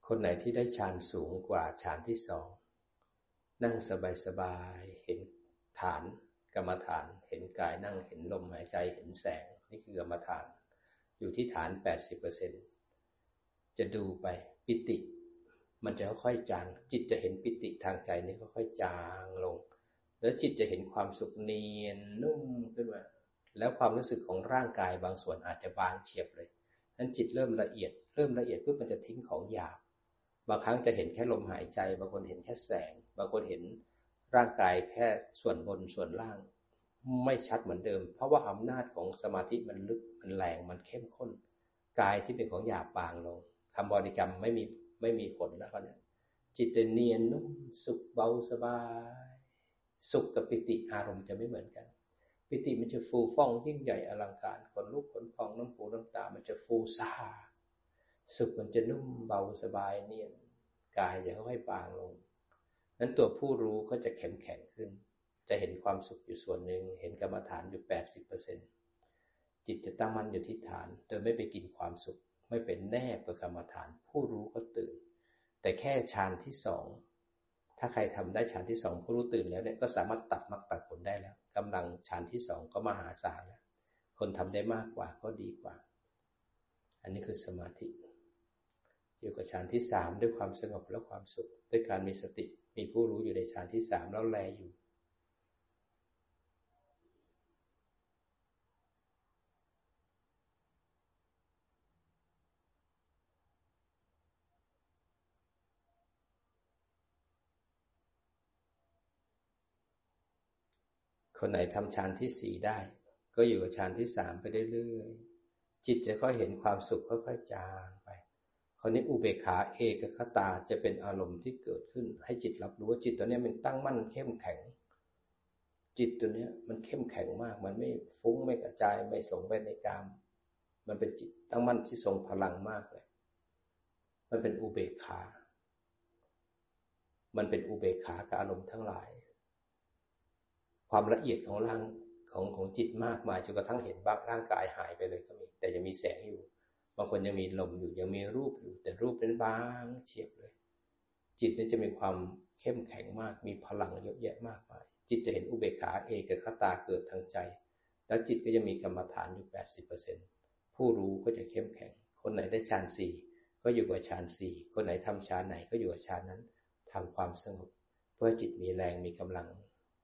คนไหนที่ได้ฌานสูงกว่าฌานที่สองนั่งสบายๆเห็นฐานกรรมฐานเห็นกายนั่งเห็นลมหายใจเห็นแสงนี่คือกรรมฐานอยู่ที่ฐาน แปดสิบเปอร์เซ็นต์ จะดูไปปิติมันจะค่อยๆจางจิตจะเห็นปิติทางใจนี่ค่อยๆจางลงแล้วจิตจะเห็นความสุขเนียนนุ่มขึ้นมาแล้วความรู้สึกของร่างกายบางส่วนอาจจะบางเฉียบเลยนั้นจิตเริ่มละเอียดเริ่มละเอียดปุ๊บมันจะทิ้งของหยาบบางครั้งจะเห็นแค่ลมหายใจบางคนเห็นแค่แสงบางคนเห็นร่างกายแค่ส่วนบนส่วนล่างไม่ชัดเหมือนเดิมเพราะว่าอำนาจของสมาธิมันลึกมันแรงมันเข้มข้นกายที่เป็นของหยาบบางลงคำบริกรรมไม่มีไม่มีผลแล้วเนี่ยจิตเนียนนุ่มสุขเบาสบายสุขกับปิติอารมณ์จะไม่เหมือนกันปิติมันจะฟูฟ่องยิ่งใหญ่อลังการขนลุกขนพองน้ำหูน้ำตามันจะฟูซ่าสุขมันจะนุ่มเบาสบายเนียนกายจะค่อยๆบางลงนั้นตัวผู้รู้ก็จะเข้มแข็งขึ้นจะเห็นความสุขอยู่ส่วนหนึ่งเห็นกรรมฐานอยู่ แปดสิบเปอร์เซ็นต์ จิตจะตั้งมั่นอยู่ที่ฐานโดยไม่ไปกินความสุขไม่เป็นแนบกับกรรมฐานผู้รู้ก็ตื่นแต่แค่ฌานที่สองถ้าใครทำได้ฌานที่สองผู้รู้ตื่นแล้วเนี่ยก็สามารถตัดมรรคตัดผลได้แล้วกำลังฌานที่สองก็มหาศาลแล้วคนทำได้มากกว่าก็ดีกว่าอันนี้คือสมาธิอยู่กับฌานที่สามด้วยความสงบและความสุขด้วยการมีสติมีผู้รู้อยู่ในฌานที่สามแล้วแลอยู่คนไหนทำฌานที่สี่ได้ก็อยู่กับฌานที่สามไปเรื่อยๆจิตจะค่อยเห็นความสุขค่อยๆจางไปคราวนี้อุเบกขาเอกคตาจะเป็นอารมณ์ที่เกิดขึ้นให้จิตรับรู้ว่าจิตตัวนี้มันตั้งมั่นเข้มแข็งจิตตัวนี้มันเข้มแข็งมากมันไม่ฟุ้งไม่กระจายไม่หลงไปในกามมันเป็นจิตตั้งมั่นที่ทรงพลังมากเลยมันเป็นอุเบกขามันเป็นอุเบกขากับอารมณ์ทั้งหลายความละเอียดของร่างของของจิตมากมายจนกระทั่งเห็นบ้างร่างกายหายไปเลยก็มีแต่ยังมีแสงอยู่บางคนยังมีลมอยู่ยังมีรูปอยู่แต่รูปเป็นบางเฉียบเลยจิตนี่จะมีความเข้มแข็งมากมีพลังเยอะแยะมากมายจิตจะเห็นอุเบกขาเอกคตาเกิดทางใจแล้วจิตก็จะมีกรรมฐานอยู่ แปดสิบเปอร์เซ็นต์ ผู้รู้ก็จะเข้มแข็งคนไหนได้ฌานสี่ก็อยู่กับฌานสี่คนไหนทำฌานไหนก็อยู่กับฌานนั้นทำความสงบเพื่อจิตมีแรงมีกำลัง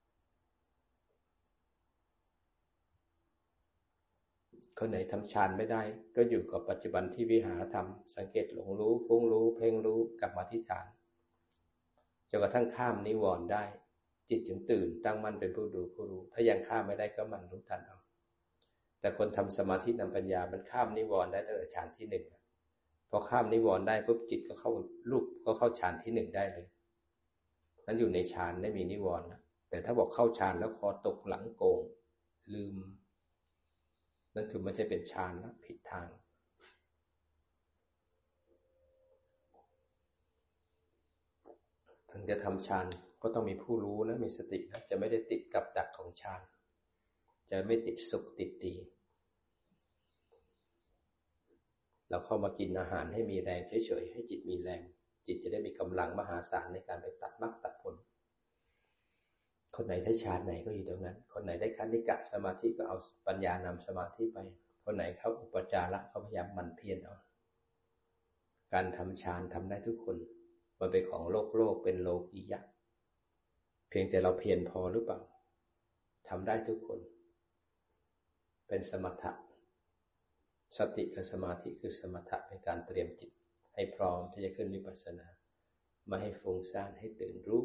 คนไหนทำฌานไม่ได้ก็อยู่กับปัจจุบันที่วิหารธรรมสังเกตหลงรู้ฟุ้งรู้เพ่งรู้กลับมาที่ฐานจนกระทั่งข้ามนิวรณ์ได้จิตจึงตื่นตั้งมั่นเป็นผู้ดูผู้รู้ถ้ายังข้ามไม่ได้ก็มันรู้ทันเอาแต่คนทำสมาธินำปัญญามันข้ามนิวรณ์ได้ตั้งแต่ฌานที่หนึ่งพอข้ามนิวรณ์ได้ปุ๊บจิตก็เข้ารูปก็เข้าฌานที่หนึ่งได้เลยนั้นอยู่ในฌานไม่มีนิวรณ์นะแต่ถ้าบอกเข้าฌานแล้วคอตกหลังโกงลืมนั่นถือไม่ใช่เป็นฌานนะผิดทางถึงจะทำฌานก็ต้องมีผู้รู้นะมีสตินะจะไม่ได้ติดกับดักของฌานจะไม่ติดสุขติดดีเราเข้ามากินอาหารให้มีแรงเฉยๆให้จิตมีแรงจิตจะได้มีกำลังมหาศาลในการไปตัดมรรคตัดผลคนไหนได้ฌานไหนก็อยู่ตรงนั้นคนไหนได้คณิกะสมาธิก็เอาปัญญานำสมาธิไปคนไหนเข้าอุปจาระเขาพยายามหมั่นเพียรเอาการทำฌานทำได้ทุกคนมันเป็นของโลกโลกเป็นโลกียะเพียงแต่เราเพียรพอหรือเปล่าทำได้ทุกคนเป็นสมถะสติกับสมาธิคือสมถะเป็นการเตรียมจิตให้พร้อมที่จะขึ้นวิปัสสนาไม่ให้ฟุ้งซ่านให้ตื่นรู้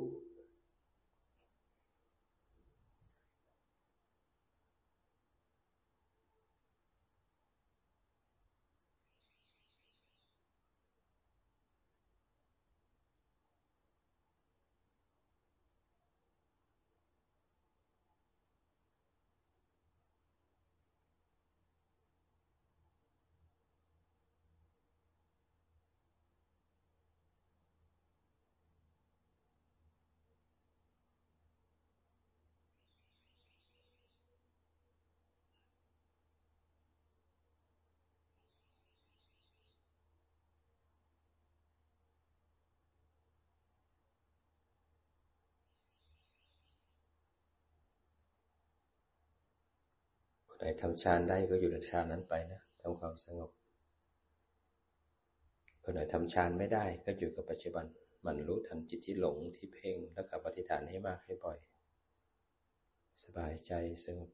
ทำฌานได้ก็อยู่ในฌานนั้นไปนะทำความสงบคนไหนทำฌานไม่ได้ก็อยู่กับปัจจุบันมันรู้ทันจิตที่หลงที่เพ่งแล้วกับปฏิฐานให้มากให้บ่อยสบายใจสงบ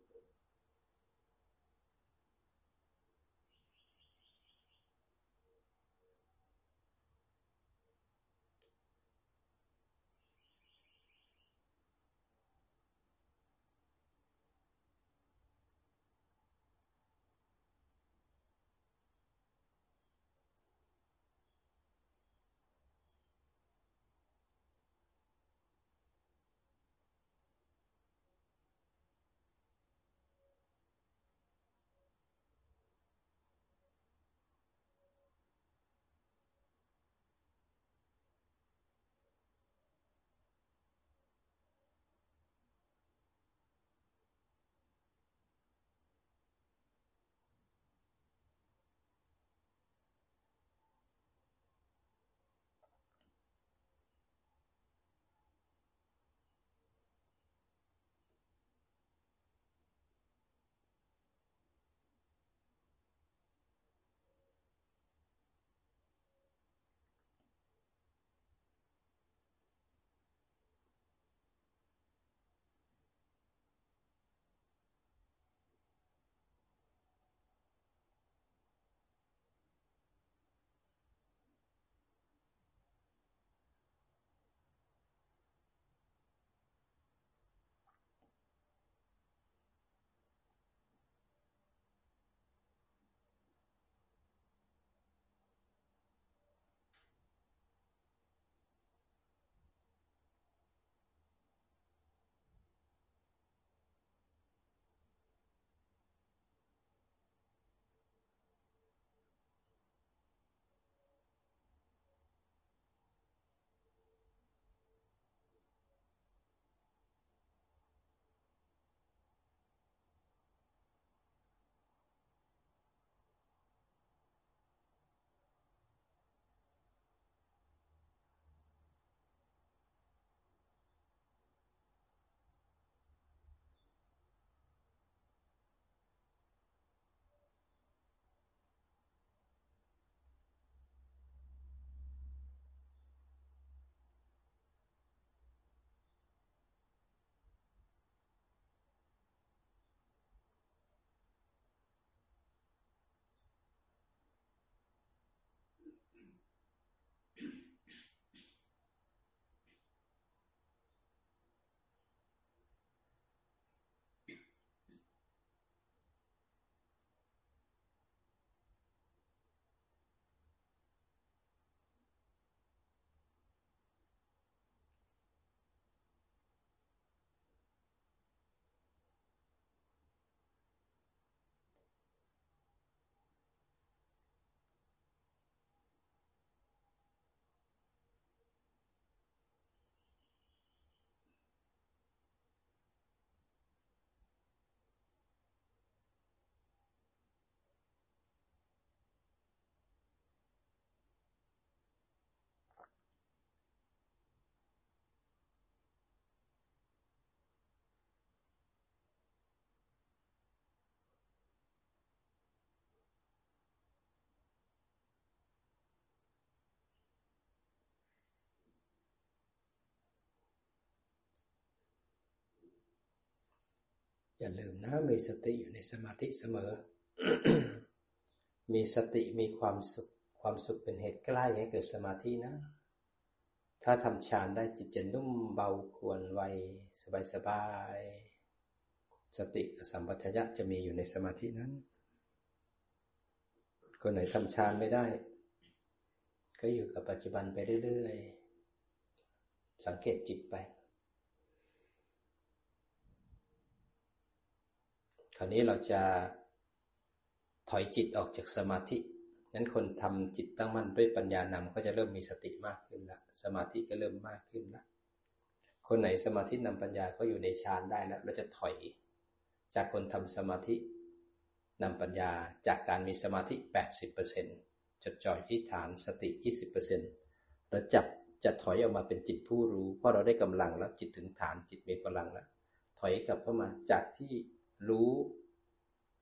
อย่าลืมนะมีสติอยู่ในสมาธิเสมอ มีสติมีความสุขความสุขเป็นเหตุใกล้ให้เกิดสมาธินะถ้าทำฌานได้จิตจะนุ่มเบาควรไวสบายๆสติกับสัมปชัญญะจะมีอยู่ในสมาธินั้นคนไหนทำฌานไม่ได้ก็อยู่กับปัจจุบันไปเรื่อยๆสังเกตจิตไปคราวนี้เราจะถอยจิตออกจากสมาธินั้นคนทำจิตตั้งมั่นด้วยปัญญานำก็จะเริ่มมีสติมากขึ้นละสมาธิก็เริ่มมากขึ้นละคนไหนสมาธินำปัญญาก็อยู่ในฌานได้แล้วเราจะถอยจากคนทำสมาธินำปัญญาจากการมีสมาธิ แปดสิบเปอร์เซ็นต์ จดจ่อที่ฐานสติ ยี่สิบเปอร์เซ็นต์ แล้วจับจะถอยออกมาเป็นจิตผู้รู้เพราะเราได้กำลังแล้วจิตถึงฐานจิตมีพลังแล้วถอยกลับเข้ามาจากที่รู้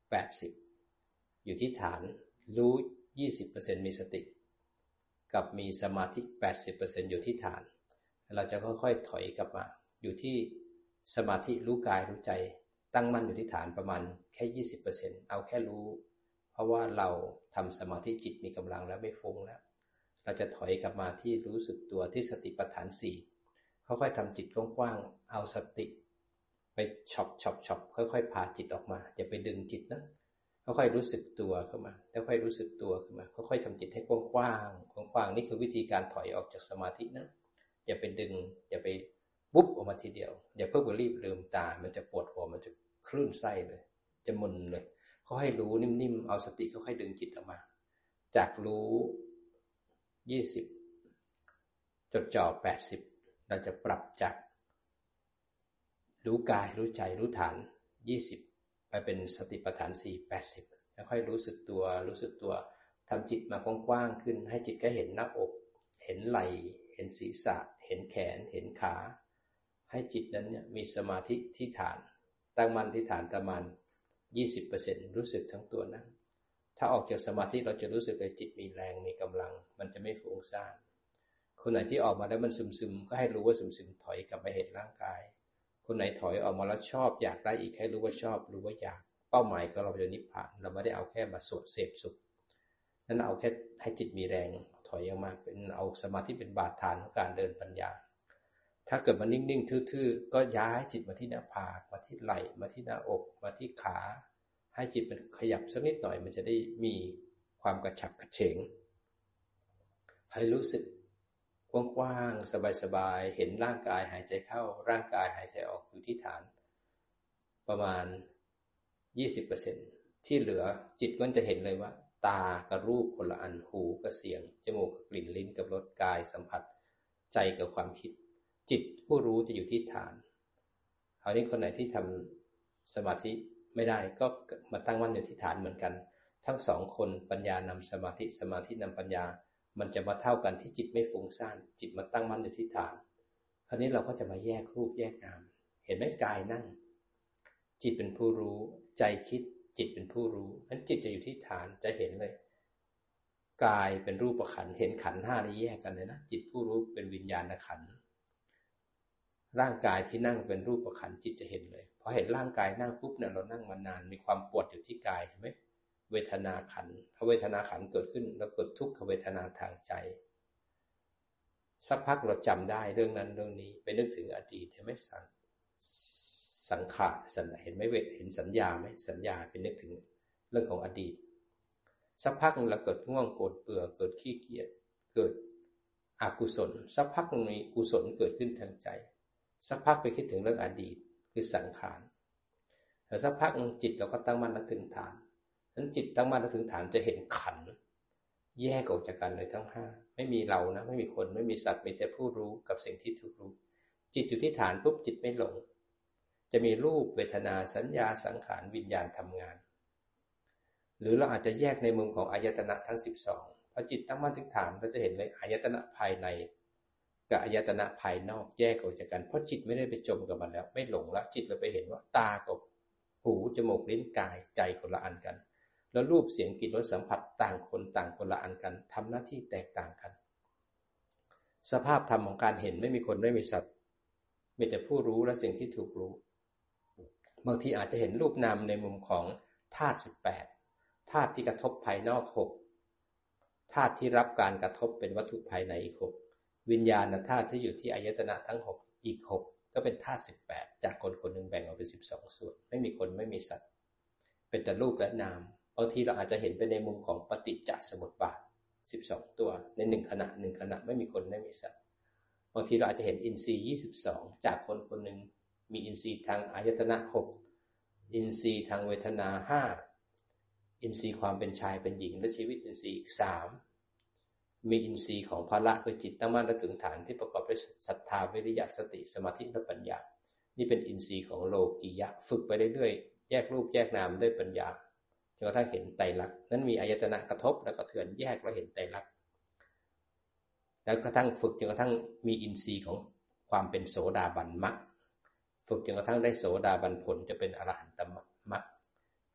แปดสิบอยู่ที่ฐานรู้ ยี่สิบเปอร์เซ็นต์ มีสติกับมีสมาธิ แปดสิบเปอร์เซ็นต์ อยู่ที่ฐานเราจะค่อยๆถอยกลับมาอยู่ที่สมาธิรู้กายรู้ใจตั้งมั่นอยู่ที่ฐานประมาณแค่ ยี่สิบเปอร์เซ็นต์ เอาแค่รู้เพราะว่าเราทำสมาธิจิตมีกำลังแล้วไม่ฟุ้งแล้วเราจะถอยกลับมาที่รู้สึกตัวที่สติปัฏฐานสี่ค่อยๆทำจิตกว้างๆเอาสติไปช็อปช็อปช็อปค่อยๆพาจิตออกมาอย่าไปดึงจิตนะค่อยๆรู้สึกตัวเข้ามาค่อยๆรู้สึกตัวขึ้นมาค่อยๆทำจิตให้กว้างๆกว้างๆนี่คือวิธีการถอยออกจากสมาธินะอย่าไปดึงอย่าไปบุ๊บออกมาทีเดียวอย่าเพิ่งรีบลืมตามันจะปวดหัวมันจะคลื่นไส้เลยจะมึนเลยเขาให้รู้นิ่มๆเอาสติค่อยๆดึงจิตออกมาจากรู้ยี่สิบจดจ่อแปดสิบเราจะปรับจากรู้กายรู้ใจรู้ฐานยี่สิบไปเป็นสติปัฏฐานสี่ แปดสิบค่อยๆรู้สึกตัวรู้สึกตัวทำจิตมากว้างๆขึ้นให้จิตก็เห็นหน้าอกเห็นไหล่เห็นศีรษะเห็นแขนเห็นขาให้จิตนั้นเนี่ยมีสมาธิที่ฐานตั้งมั่นที่ฐานประมาณ ยี่สิบเปอร์เซ็นต์ รู้สึกทั้งตัวนั้นถ้าออกจากสมาธิเราจะรู้สึกเลยจิตมีแรงมีกำลังมันจะไม่ฟุ้งซ่านคนไหนที่ออกมาแล้วมันซึมๆก็ให้รู้ว่าซึมๆถอยกลับมาเห็นร่างกายคนไหนถอยออกมาแล้วชอบอยากได้อีกให้รู้ว่าชอบรู้ว่าอยากเป้าหมายของเราจะนิพพานเราไม่ได้เอาแค่มาสวดเสพสุขนั้นเอาแค่ให้จิตมีแรงถอยออกมาเป็นเอาสมาธิเป็นบาดฐานของการเดินปัญญาถ้าเกิดมันนิ่งๆทื่อๆก็ย้ายจิตมาที่หน้าผากมาที่ไหล่มาที่หน้าอกมาที่ขาให้จิตมันขยับสักนิดหน่อยมันจะได้มีความกระฉับกระเฉงให้รู้สึกกว้างๆสบายๆเห็นร่างกายหายใจเข้าร่างกายหายใจออกอยู่ที่ฐานประมาณ ยี่สิบเปอร์เซ็นต์ ที่เหลือจิตก็จะเห็นเลยว่าตากับรูปคนละอันหูกับเสียงจมูกกับกลิ่นลิ้นกับรสกายสัมผัสใจกับความคิดจิตผู้รู้จะอยู่ที่ฐานคราวนี้คนไหนที่ทำสมาธิไม่ได้ก็มาตั้งมั่นอยู่ที่ฐานเหมือนกันทั้งสองคนปัญญานำสมาธิสมาธินำปัญญามันจะมาเท่ากันที่จิตไม่ฟุ้งซ่านจิตมาตั้งมั่นอยู่ที่ฐานคราวนี้เราก็จะมาแยกรูปแยกนามเห็นไหมกายนั่งจิตเป็นผู้รู้ใจคิดจิตเป็นผู้รู้นั้นจิตจะอยู่ที่ฐานจะเห็นเลยกายเป็นรูปขันธ์เห็นขันธ์ห้านี่แยกกันเลยนะจิตผู้รู้เป็นวิญญาณขันธ์ร่างกายที่นั่งเป็นรูปขันธ์จิตจะเห็นเลยพอเห็นร่างกายนั่งปุ๊บเนี่ยเรานั่งมานานมีความปวดอยู่ที่กายเห็นไหมเวทนาขันธ์พอเวทนาขันธ์เกิดขึ้นแล้วเกิดทุกขเวทนาทางใจสักพักเราจำได้เรื่องนั้นเรื่องนี้ไปนึกถึงอดีตเห็นไหมสังสังขารเห็นไหมเวทเห็นสัญญาไหมสัญญาไปนึกถึงเรื่องของอดีตสักพักเราเกิดง่วงโกรธเบื่อเกิดขี้เกียจเกิดอกุศลสักพักมีกุศลเกิดขึ้นทางใจสักพักไปคิดถึงเรื่องอดีตคือสังขารแล้วสักพักจิตเราก็ตั้งมั่นระลึกถึงฐานนั้นจิตตั้งมั่นระลึกถึงฐานจะเห็นขันธ์แยกออกจากกันเลยทั้งห้าไม่มีเรานะไม่มีคนไม่มีสัตว์มีแต่ผู้รู้กับสิ่งที่ถูกรู้จิตอยู่ที่ฐานปุ๊บจิตไม่หลงจะมีรูปเวทนาสัญญาสังขารวิญญาณทำงานหรือเราอาจจะแยกในมุมของอายตนะทั้งสิบสองพอจิตตั้งมั่นถึงฐานเราจะเห็นเลยอายตนะภายในกับอายตนะภายนอกแยกออกจากกันเพราะจิตไม่ได้ไปจมกับมันแล้วไม่หลงแล้วจิตเราไปเห็นว่าตากับหูจมูกลิ้นกายใจคนละอันกันแล้วรูปเสียงกลิ่นรสสัมผัสต่างคนต่างคนละอันกันทำหน้าที่แตกต่างกันสภาพธรรมของการเห็นไม่มีคนไม่มีสัตว์มีแต่ผู้รู้และสิ่งที่ถูกรู้บางทีอาจจะเห็นรูปนามในมุมของธาตุสิบแปดธาตุที่กระทบภายนอกหกธาตุที่รับการกระทบเป็นวัตถุภายในอีกหกวิญญาณธาตุที่อยู่ที่อายตนะทั้งหกอีกหกก็เป็นธาตุสิบแปดจากคนคนหนึ่งแบ่งออกเป็นสิบสองส่วนไม่มีคนไม่มีสัตว์เป็นแต่รูปและนามบางทีเราอาจจะเห็นไปในมุมของปฏิจจสมุปบาทสิบสองตัวในหนึ่งขณะหนึ่งขณะไม่มีคนไม่มีสัตว์บางทีเราอาจจะเห็นอินทรีย์ยี่สิบสองจากคนคนหนึ่งมีอินทรีย์ทางอายตนะหกอินทรีย์ทางเวทนาห้าอินทรีย์ความเป็นชายเป็นหญิงและชีวิตอินทรีย์อีกสามมีอินทรีย์ของพละคือจิตตั้งมั่นและถึงฐานที่ประกอบด้วยศรัทธาวิริยะสติสมาธิและปัญญานี่เป็นอินทรีย์ของโลกียะฝึกไปเรื่อยๆแยกรูปแยกนามด้วยปัญญาจนกระทั่งเห็นไตรลักษณ์นั้นมีอายตนะกระทบแล้วก็เถื่อนแยกแล้วเห็นไตรลักษณ์แล้วกระทั่งฝึกจนกระทั่งมีอินทรีย์ของความเป็นโสดาบันมรรคฝึกจนกระทั่งได้โสดาบันผลจะเป็นอรหันตมรรค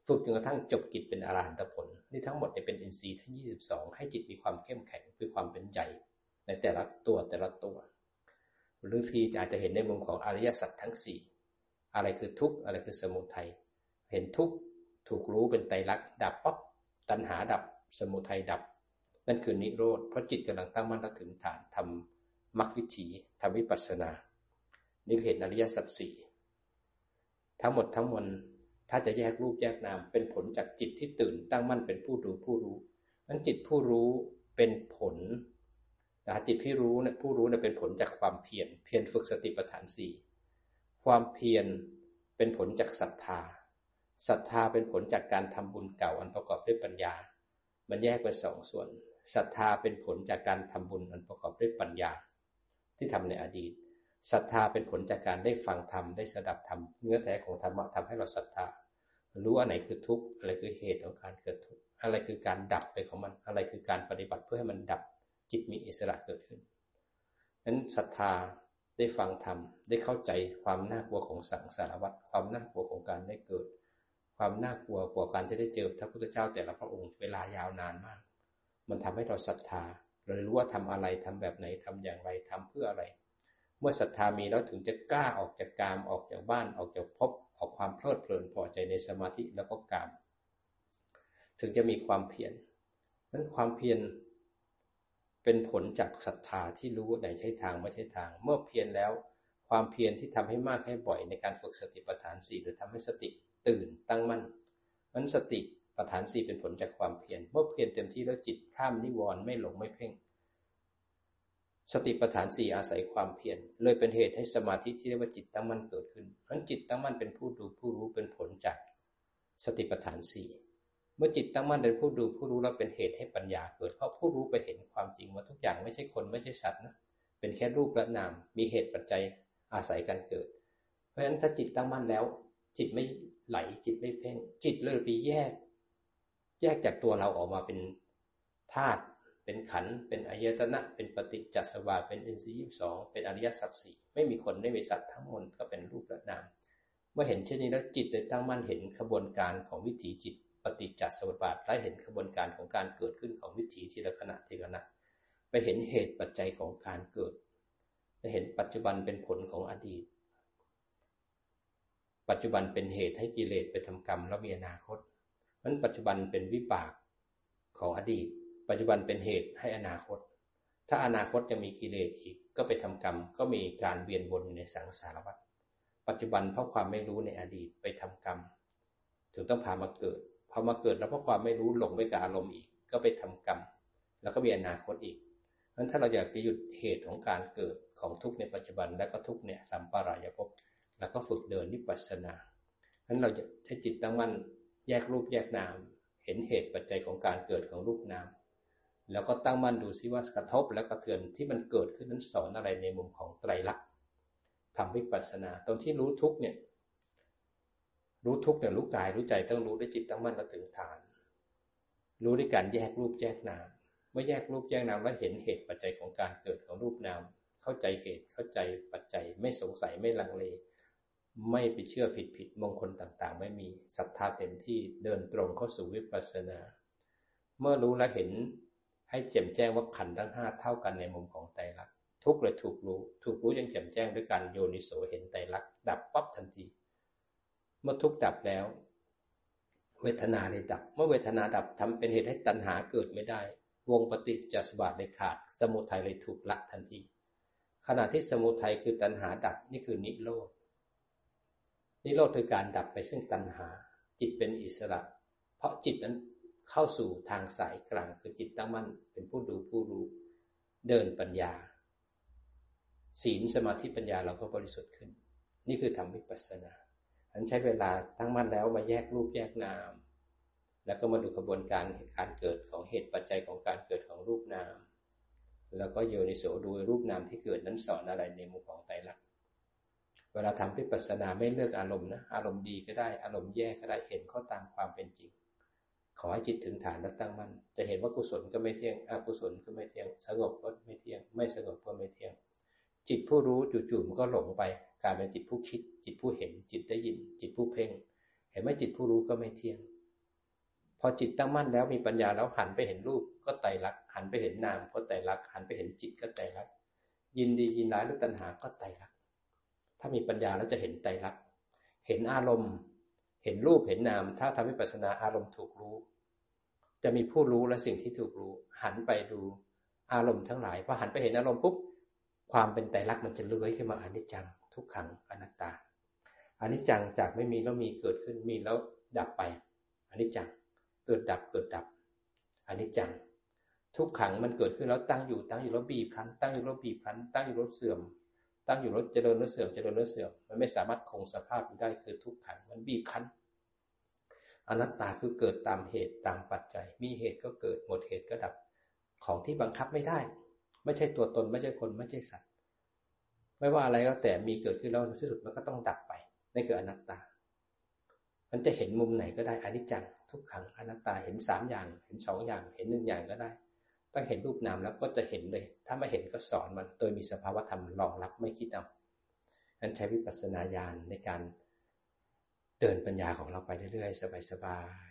ฝึกจนกระทั่งจบกิจเป็นอรหันตผลนี่ทั้งหมดเนี่ยเป็นอินทรีย์ทั้งยี่สิบสองให้จิตมีความเข้มแข็งคือความเป็นใหญ่ในแต่ละตัวแต่ละตัวหรือที่อาจจะเห็นในมุมของอริยสัจทั้งสี่อะไรคือทุกข์อะไรคือสมุทัยเห็นทุกข์ถูกรู้เป็นไตรลักษณ์ดับปั๊บตัณหาดับสมุทัยดับนั่นคือนิโรธเพราะจิตกำลังตั้งมั่นและถึงฐานทำมรรควิถีทำวิปัสสนานี่เห็นอริยสัจสี่ทั้งหมดทั้งมวลถ้าจะแยกรูปแยกนามเป็นผลจากจิตที่ตื่นตั้งมั่นเป็นผู้รู้ผู้รู้นั้นจิตผู้รู้เป็นผลนะจิตที่รู้เนี่ยผู้รู้เนี่ยเป็นผลจากความเพียรเพียรฝึกสติปัฏฐานสี่ความเพียรเป็นผลจากศรัทธาศรัทธาเป็นผลจากการทำบุญเก่าอันประกอบด้วยปัญญามันแยกเป็นสองส่วนศรัทธาเป็นผลจากการทำบุญอันประกอบด้วยปัญญาที่ทำในอดีตศรัทธาเป็นผลจากการได้ฟังธรรมได้สดับธรรมเนื้อแท้ของธรรมะทำให้เราศรัทธารู้อันไหนคือทุกข์อะไรคือเหตุของการเกิดทุกข์อะไรคือการดับไปของมันอะไรคือการปฏิบัติเพื่อให้มันดับจิตมีอิสระเกิดขึ้นนั้นศรัทธาได้ฟังธรรมได้เข้าใจความน่ากลัวของสังสารวัฏความน่ากลัวของการได้เกิดความน่ากลัวกว่าการจะได้เจอพระพุทธเจ้าแต่ละพระองค์เวลายาวนานมากมันทำให้เราศรัทธาเรารู้ว่าทำอะไรทำแบบไหนทำอย่างไรทำเพื่ออะไรเมื่อศรัทธามีแล้วถึงจะกล้าออกจากกามออกจากบ้านออกจากภพออกความเพลิดเพลินพอใจในสมาธิแล้วก็กามถึงจะมีความเพียรนั้นความเพียรเป็นผลจากศรัทธาที่รู้ไหนใช่ทางไม่ใช่ทางเมื่อเพียรแล้วความเพียรที่ทำให้มากให้บ่อยในการฝึกสติปัฏฐานสี่หรือทำให้สติตื่นตั้งมั่นนั้นสติปัฏฐานสี่เป็นผลจากความเพียรเมื่อเพียรเต็มที่แล้วจิตข้ามนิวรณ์ไม่หลงไม่เพ่งสติปัฏฐานสี่อาศัยความเพียรเลยเป็นเหตุให้สมาธิที่เรียกว่าจิตตั้งมั่นเกิดขึ้นนั้นจิตตั้งมั่นเป็นผู้ดูผู้รู้เป็นผลจากสติปัฏฐานสี่เมื่อจิตตั้งมั่นเป็นผู้ดูผู้รู้แล้วเป็นเหตุให้ปัญญาเกิดเพราะผู้รู้ไปเห็นความจริงว่าทุกอย่างไม่ใช่คนไม่ใช่สัตว์นะเป็นแค่รูปและนามมีเหตุปัจจัยอาศัยกันเกิดเพราะฉะนั้นถ้าจิตตั้งมั่นแล้วจิตไม่ไหลจิตไม่เพ่งจิตเลยไปแยกแยกจากตัวเราออกมาเป็นธาตุเป็นขันธ์เป็นอายตนะเป็นปฏิจจสมุปบาทเป็นอินทรีย์ยี่สิบสองเป็นอริยสัจสี่ไม่มีคนไม่มีสัตว์ทั้งหมดก็เป็นรูปและนามเมื่อเห็นเช่นนี้แล้วจิตเลยตั้งมั่นเห็นขบวนการของวิถีจิตปฏิจจสมุปบาทและเห็นขบวนการของการเกิดขึ้นของวิถีทีละขณะทีละขณะไปเห็นเหตุปัจจัยของการเกิดและเห็นปัจจุบันเป็นผลของอดีตปัจจุบันเป็นเหตุให้กิเลสไปทำกรรมแล้วมีอนาคตนั้นปัจจุบันเป็นวิบากของอดีตปัจจุบันเป็นเหตุให้อนาคตถ้าอนาคตยังมีกิเลสอีกก็ไปทำกรรมก็มีการเวียนวนในสังสารวัฏปัจจุบันเพราะความไม่รู้ในอดีตไปทำกรรมถึงต้องพามาเกิดพอมาเกิดแล้วเพราะความไม่รู้หลงไปกับอารมณ์อีกก็ไปทำกรรมแล้วก็มีอนาคตอีกเพราะฉะนั้นถ้าเราอยากจะหยุดเหตุของการเกิดของทุกข์ในปัจจุบันและก็ทุกข์เนี่ยสัมปรายภพแล้วก็ฝึกเดินวิปัสสนาเพราะฉะนั้นเราจะใช้จิตตั้งมั่นแยกรูปแยกนามเห็นเหตุปัจจัยของการเกิดของรูปนามแล้วก็ตั้งมั่นดูซิว่ากระทบและกระเทือนที่มันเกิดขึ้นนั้นสอนอะไรในมุมของไตรลักษณ์ทำวิปัสสนาตอนที่รู้ทุกข์เนี่ยรู้ทุกข์เนี่ยรู้กายรู้ใจต้องรู้ด้วยจิตตั้งมั่นและถึงฐานรู้ด้วยการแยกรูปแยกนามเมื่อแยกรูปแยกนามแล้วเห็นเหตุปัจจัยของการเกิดของรูปนามเข้าใจเหตุเข้าใจปัจจัยไม่สงสัยไม่ลังเลไม่ไปเชื่อผิดผิดมงคลต่างๆไม่มีศรัทธาเต็มที่เดินตรงเข้าสู่วิปัสสนาเมื่อรู้และเห็นให้แจ่มแจ้งว่าขันธ์ทั้งห้าเท่ากันในมุมของไตรลักษณ์ทุกข์เลยถูกรู้ถูกรู้ยังแจ่มแจ้งด้วยการโยนิโสเห็นไตรลักษณ์ดับปั๊บทันทีเมื่อทุกข์ดับแล้วเวทนาเลยดับเมื่อเวทนาดับทำเป็นเหตุให้ตัณหาเกิดไม่ได้วงปฏิจจสมุปบาทเลยขาดสมุทัยเลยถูกละทันทีขณะที่สมุทัยคือตัณหาดับนี่คือนิโรธนิโรธคือการดับไปซึ่งตัณหาจิตเป็นอิสระเพราะจิตนั้นเข้าสู่ทางสายกลางคือจิตตั้งมั่นเป็นผู้ดูผู้รู้เดินปัญญาศีลสมาธิปัญญาเราก็บริสุทธิ์ขึ้นนี่คือทำวิปัสสนาอันใช้เวลาตั้งมั่นแล้วมาแยกรูปแยกนามแล้วก็มาดูกระบวนการการเกิดของเหตุปัจจัยของการเกิดของรูปนามแล้วก็โยนิโสดูรูปนามที่เกิดนั้นสอนอะไรในมุมของไตรลักษณ์เวลาทำวิปัสสนาไม่เลือกอารมณ์นะอารมณ์ดีก็ได้อารมณ์แย่ก็ได้เห็นเขาตามความเป็นจริงขอให้จิตถึงฐานและตั้งมั่นจะเห็นว่ากุศลก็ไม่เที่ยงอกุศลก็ไม่เที่ยงสงบก็ไม่เที่ยงไม่สงบก็ไม่เที่ยงจิตผู้รู้จู่ๆมันก็หลงไปกลายเป็นจิตผู้คิดจิตผู้เห็นจิตได้ยินจิตผู้เพ่งเห็นไหมจิตผู้รู้ก็ไม่เที่ยงอจิตตั้งมั่นแล้วมีปัญญาแล้วหันไปเห็นรูปก็ไตรลักษณ์หันไปเห็นนามก็ไตรลักษณ์หันไปเห็นจิตก็ไตรลักษณ์ยินดียินร้ายหรือตัณหาก็ไตรลักษณ์ถ้ามีปัญญาแล้วจะเห็นไตรลักษณ์เห็นอารมณ์เห็นรูปเห็นนามถ้าทำวิปัสสนาอารมณ์ถูกรู้จะมีผู้รู้และสิ่งที่ถูกรู้หันไปดูอารมณ์ทั้งหลายพอหันไปเห็นอารมณ์ปุ๊บความเป็นไตรลักษณ์มันจะเลื้อยขึ้นมาอนิจจังทุกขังอนัตตาอนิจจังจากไม่มีแล้วมีเกิดขึ้นมีแล้วดับไปอนิจจังเกิดดับเกิดดับอนิจจังทุกขังมันเกิดขึ้นแล้วตั้งอยู่ตั้งอยู่แล้วบีบคั้นตั้งอยู่แล้วบีบคั้นตั้งอยู่แล้วเสื่อมตั้งอยู่แล้วเจริญแล้วเสื่อมเจริญแล้วเสื่อมมันไม่สามารถคงสภาพอยู่ได้คือทุกขังมันบีบคั้นอนัตตาคือเกิดตามเหตุตามปัจจัยมีเหตุก็เกิดหมดเหตุก็ดับของที่บังคับไม่ได้ไม่ใช่ตัวตนไม่ใช่คนไม่ใช่สัตว์ไม่ว่าอะไรก็แต่มีเกิดขึ้นแล้วในที่สุดมันก็ต้องดับไปนี่คืออนัตตามันจะเห็นมุมไหนก็ได้อนิจจังทุกขังอนัตตาเห็นสามอย่างเห็นสองอย่างเห็นหนึ่งอย่างก็ได้ต้องเห็นรูปนามแล้วก็จะเห็นเลยถ้าไม่เห็นก็สอนมันโดยมีสภาวธรรมรองรับไม่คิดเอานั้นใช้วิปัสสนาญาณในการเดินปัญญาของเราไปเรื่อยๆสบาย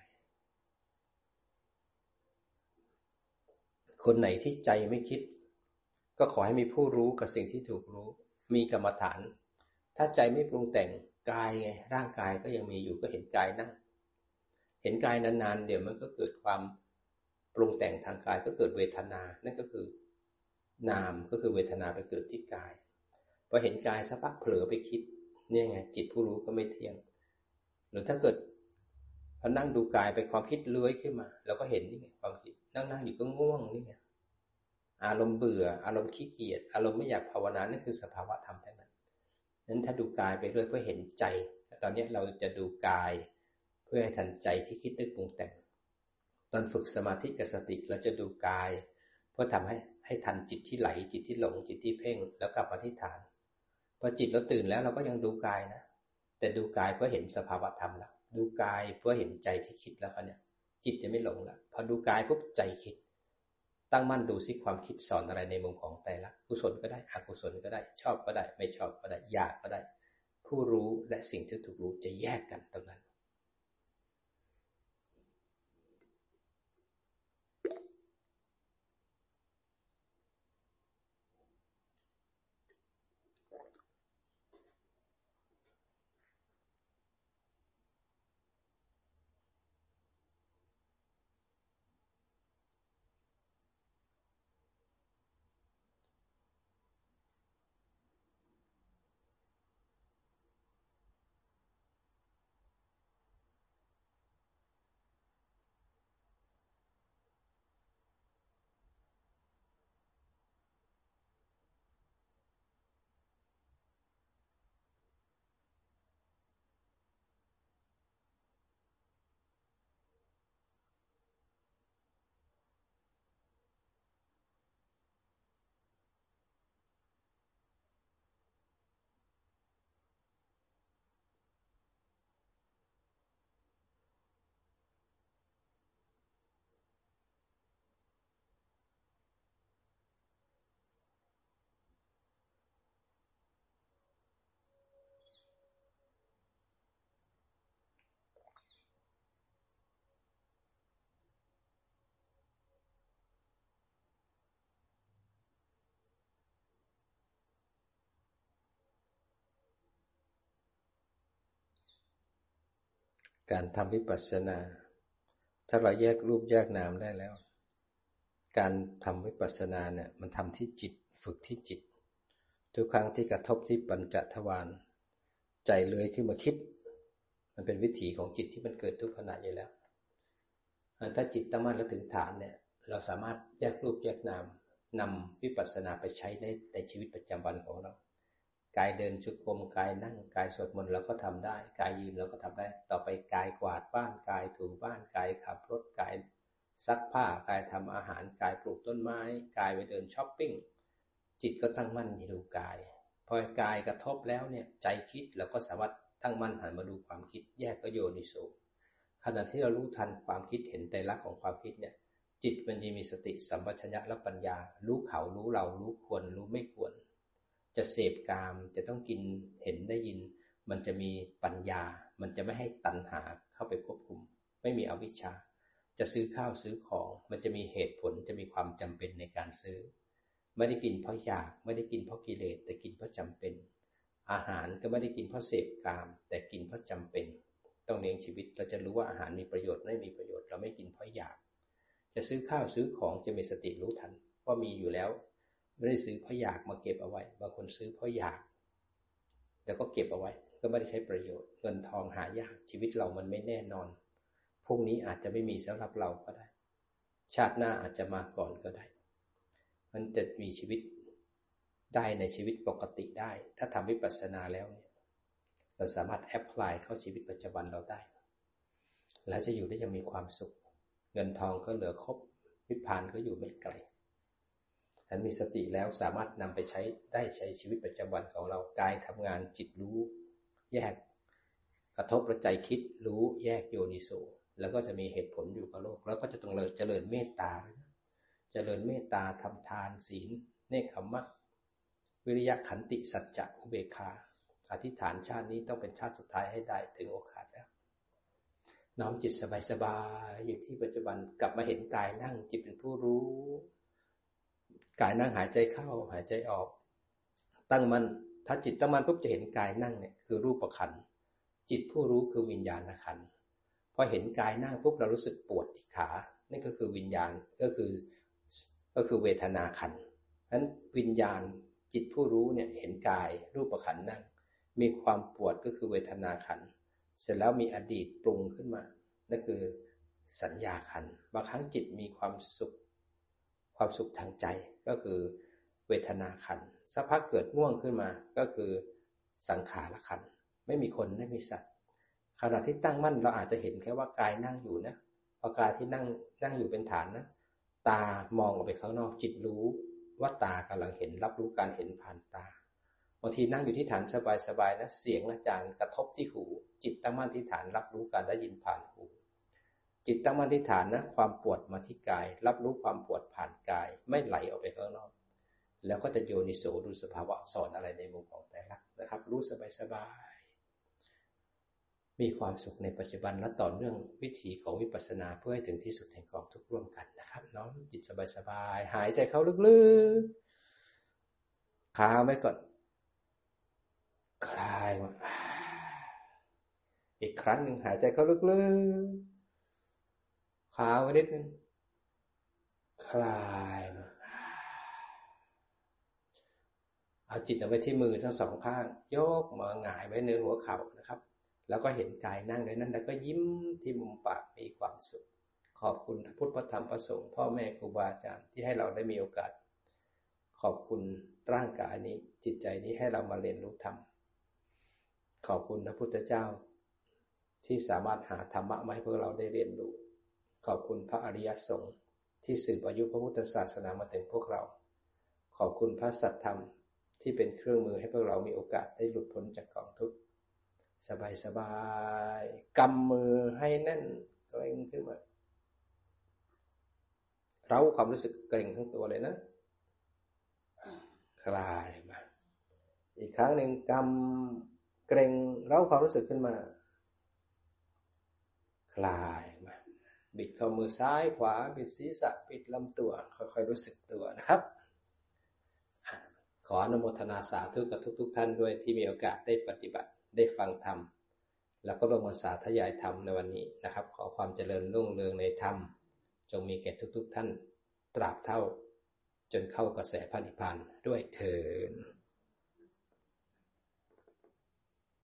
ๆคนไหนที่ใจไม่คิดก็ขอให้มีผู้รู้กับสิ่งที่ถูกรู้มีกรรมฐานถ้าใจไม่ปรุงแต่งกายไงร่างกายก็ยังมีอยู่ก็เห็นกายนั่งเห็นกายนานๆเดี๋ยวมันก็เกิดความปรุงแต่งทางกายก็เกิดเวทนานั่นก็คือนามก็คือเวทนาไปเกิดที่กายพอเห็นกายสักพักเผลอไปคิดเนี่ยไงจิตผู้รู้ก็ไม่เที่ยงหรือถ้าเกิดพอนั่งดูกายไปความคิดเลื้อยขึ้นมาแล้วก็เห็นนี่ไงความคิดนั่งๆอยู่ก็ง่วงนี่ไงอารมณ์เบื่ออารมณ์ขี้เกียจอารมณ์ไม่อยากภาวนานั่นคือสภาวะธรรมทั้งนั้นนั้นถ้าดูกายไปเรื่อยเพื่อเห็นใจตอนนี้เราจะดูกายเพื่อให้ทันใจที่คิดนึกปรุงแต่งตอนฝึกสมาธิกับสติเราจะดูกายเพื่อทำให้ให้ทันจิตที่ไหลจิตที่หลงจิตที่เพ่งแล้วกลับมาที่ฐานพอจิตเราตื่นแล้วเราก็ยังดูกายนะแต่ดูกายเพื่อเห็นสภาวะธรรมแล้วดูกายเพื่อเห็นใจที่คิดแล้วเนี่ยจิตจะไม่หลงแล้วพอดูกายปุ๊บใจคิดตั้งมั่นดูซิความคิดสอนอะไรในมุมของไตรลักษณ์กุศลก็ได้อกุศลก็ได้ชอบก็ได้ไม่ชอบก็ได้อยากก็ได้ผู้รู้และสิ่งที่ถูกรู้จะแยกกันตรงนั้นการทำวิปัสสนาถ้าเราแยกรูปแยกนามได้แล้วการทำวิปัสสนาเนี่ยมันทำที่จิตฝึกที่จิตทุกครั้งที่กระทบที่ปัญจทวารใจเลยขึ้นมาคิดมันเป็นวิถีของจิตที่มันเกิดทุกขณะอยู่แล้วถ้าจิตตั้งมั่นแล้วถึงฐานเนี่ยเราสามารถแยกรูปแยกนามนำวิปัสสนาไปใช้ในในชีวิตประจำวันของเรากายเดินจุกรมกายนั่งกายสวดมนต์เราก็ทำได้กายยืนเราก็ทำได้ต่อไปกายกวาดบ้านกายถูบ้านกายขับรถกายซักผ้ากายทำอาหารกายปลูกต้นไม้กายไปเดินช้อปปิ้งจิตก็ตั้งมั่นอยู่ดูกายพอกายกระทบแล้วเนี่ยใจคิดเราก็สามารถตั้งมั่นหันมาดูความคิดแยกก็โยนิโสขณะที่เรารู้ทันความคิดเห็นไตรลักษณ์ของความคิดเนี่ยจิตมันจะมีสติสัมปชัญญะและปัญญารู้เขารู้เรารู้ควรรู้ไม่ควรจะเสพกามจะต้องกินเห็นได้ยินมันจะมีปัญญามันจะไม่ให้ตัณหาเข้าไปควบคุมไม่มีอวิชชาจะซื้อข้าวซื้อของมันจะมีเหตุผลจะมีความจำเป็นในการซื้อไม่ได้กินเพราะอยากไม่ได้กินเพราะกิเลสแต่กินเพราะจำเป็นอาหารก็ไม่ได้กินเพราะเสพกามแต่กินเพราะจำเป็นต้องเลี้ยงชีวิตเราจะรู้ว่าอาหารมีประโยชน์ไม่มีประโยชน์เราไม่กินเพราะอยากจะซื้อข้าวซื้อของจะมีสติรู้ทันว่ามีอยู่แล้วไม่ได้ซื้อเพราะอยากมาเก็บเอาไว้บางคนซื้อเพราะอยากแล้วก็เก็บเอาไว้ก็ไม่ได้ใช้ประโยชน์เงินทองหายากชีวิตเรามันไม่แน่นอนพวกนี้อาจจะไม่มีสำหรับเราก็ได้ชาติหน้าอาจจะมาก่อนก็ได้มันจะมีชีวิตได้ในชีวิตปกติได้ถ้าทำวิปัสสนาแล้วเนี่ยเราสามารถแอพพลายเข้าชีวิตปัจจุบันเราได้แล้วจะอยู่ได้อย่างมีความสุขเงินทองก็เหลือครบนิพพานก็อยู่ไม่ไกลอันมีสติแล้วสามารถนำไปใช้ได้ใช้ชีวิตประจำวันของเรากายทำงานจิตรู้แยกกระทบกระใจคิดรู้แยกโยนิโสแล้วก็จะมีเหตุผลอยู่กับโลกแล้วก็จะต้องเจริญเมตตาเจริญเมตตาทำทานศีลเนกขัมมะวิริยะขันติสัจจะอุเบกขาอธิษฐานชาตินี้ต้องเป็นชาติสุดท้ายให้ได้ถึงโอกาสแล้วน้อมจิตสบายๆอยู่ที่ปัจจุบันกลับมาเห็นกายนั่งจิตเป็นผู้รู้กายนั่งหายใจเข้าหายใจออกตั้งมั่นถ้าจิตตั้งมั่นปุ๊บจะเห็นกายนั่งเนี่ยคือรูปขันธ์จิตผู้รู้คือวิญญาณขันธ์พอเห็นกายนั่งปุ๊บเรารู้สึกปวดที่ขานี่ก็คือวิญญาณก็คือก็คือเวทนาขันธ์นั้นวิญญาณจิตผู้รู้เนี่ยเห็นกายรูปขันธ์นั่งมีความปวดก็คือเวทนาขันธ์เสร็จแล้วมีอดีตปรุงขึ้นมานั่นคือสัญญาขันธ์บางครั้งจิตมีความสุขความสุขทางใจก็คือเวทนาขันธ์สักพักเกิดง่วงขึ้นมาก็คือสังขารขันธ์ไม่มีคนไม่มีสัตว์ขณะที่ตั้งมั่นเราอาจจะเห็นแค่ว่ากายนั่งอยู่นะพอกายที่นั่งนั่งอยู่เป็นฐานนะตามองออกไปข้างนอกจิตรู้ว่าตากำลังเห็นรับรู้การเห็นผ่านตาบางทีนั่งอยู่ที่ฐานสบายๆนะเสียงอาจารย์กระทบที่หูจิตตั้งมั่นที่ฐานรับรู้การได้ยินผ่านหูจิตตั้งมั่นที่ฐานนะความปวดมาที่กายรับรู้ความปวดผ่านกายไม่ไหลออกไปข้างนอกแล้วก็จะโยนิโสดูสภาวะสอนอะไรในมุมของแต่ละนะครับรู้สบายๆมีความสุขในปัจจุบันและต่อเนื่องวิถีของวิปัสสนาเพื่อให้ถึงที่สุดแห่งกองทุกข์ร่วมกันนะครับน้อมจิตสบายๆหายใจเข้าลึกๆค้างไว้ก่อนคลายมาอีกครั้งหนึ่งหายใจเข้าลึกๆค้างไว้นิดนึงคลายมาเอาจิตเอาไว้ที่มือทั้งสองข้างยกมาหงายไว้เหนือหัวเข่านะครับแล้วก็เห็นกายนั่งในนั้นแล้วก็ยิ้มที่มุมปากมีความสุขขอบคุณพระพุทธพระธรรมพระสงฆ์พ่อแม่ครูบาอาจารย์ที่ให้เราได้มีโอกาสขอบคุณร่างกายนี้จิตใจนี้ให้เรามาเรียนรู้ธรรมขอบคุณพระพุทธเจ้าที่สามารถหาธรรมะมาให้พวกเราได้เรียนรู้ขอบคุณพระอริยสงฆ์ที่สืบอายุพระพุทธศาสนามาถึงพวกเราขอบคุณพระสัทธรรมที่เป็นเครื่องมือให้พวกเรามีโอกาสได้หลุดพ้นจากกองทุกข์สบายๆกำมือให้แน่นเกร็งขึ้นมาเราความรู้สึกเกร็งทั้งตัวเลยนะคลายมาอีกครั้งหนึ่งกำเกร็งเราความรู้สึกขึ้นมาคลายมาบิดเข้ามือซ้ายขวาบิดศีรษะบิดลำตัวค่อยๆรู้สึกตัวนะครับขออนุโมทนาสาธุกับทุกๆท่านด้วยที่มีโอกาสได้ปฏิบัติได้ฟังธรรมแล้วก็ร่วมกันสาธยายธรรมในวันนี้นะครับขอความเจริญรุ่งเรืองในธรรมจงมีแก่ทุกๆท่านตราบเท่าจนเข้ากระแสพระนิพพานด้วยเถิด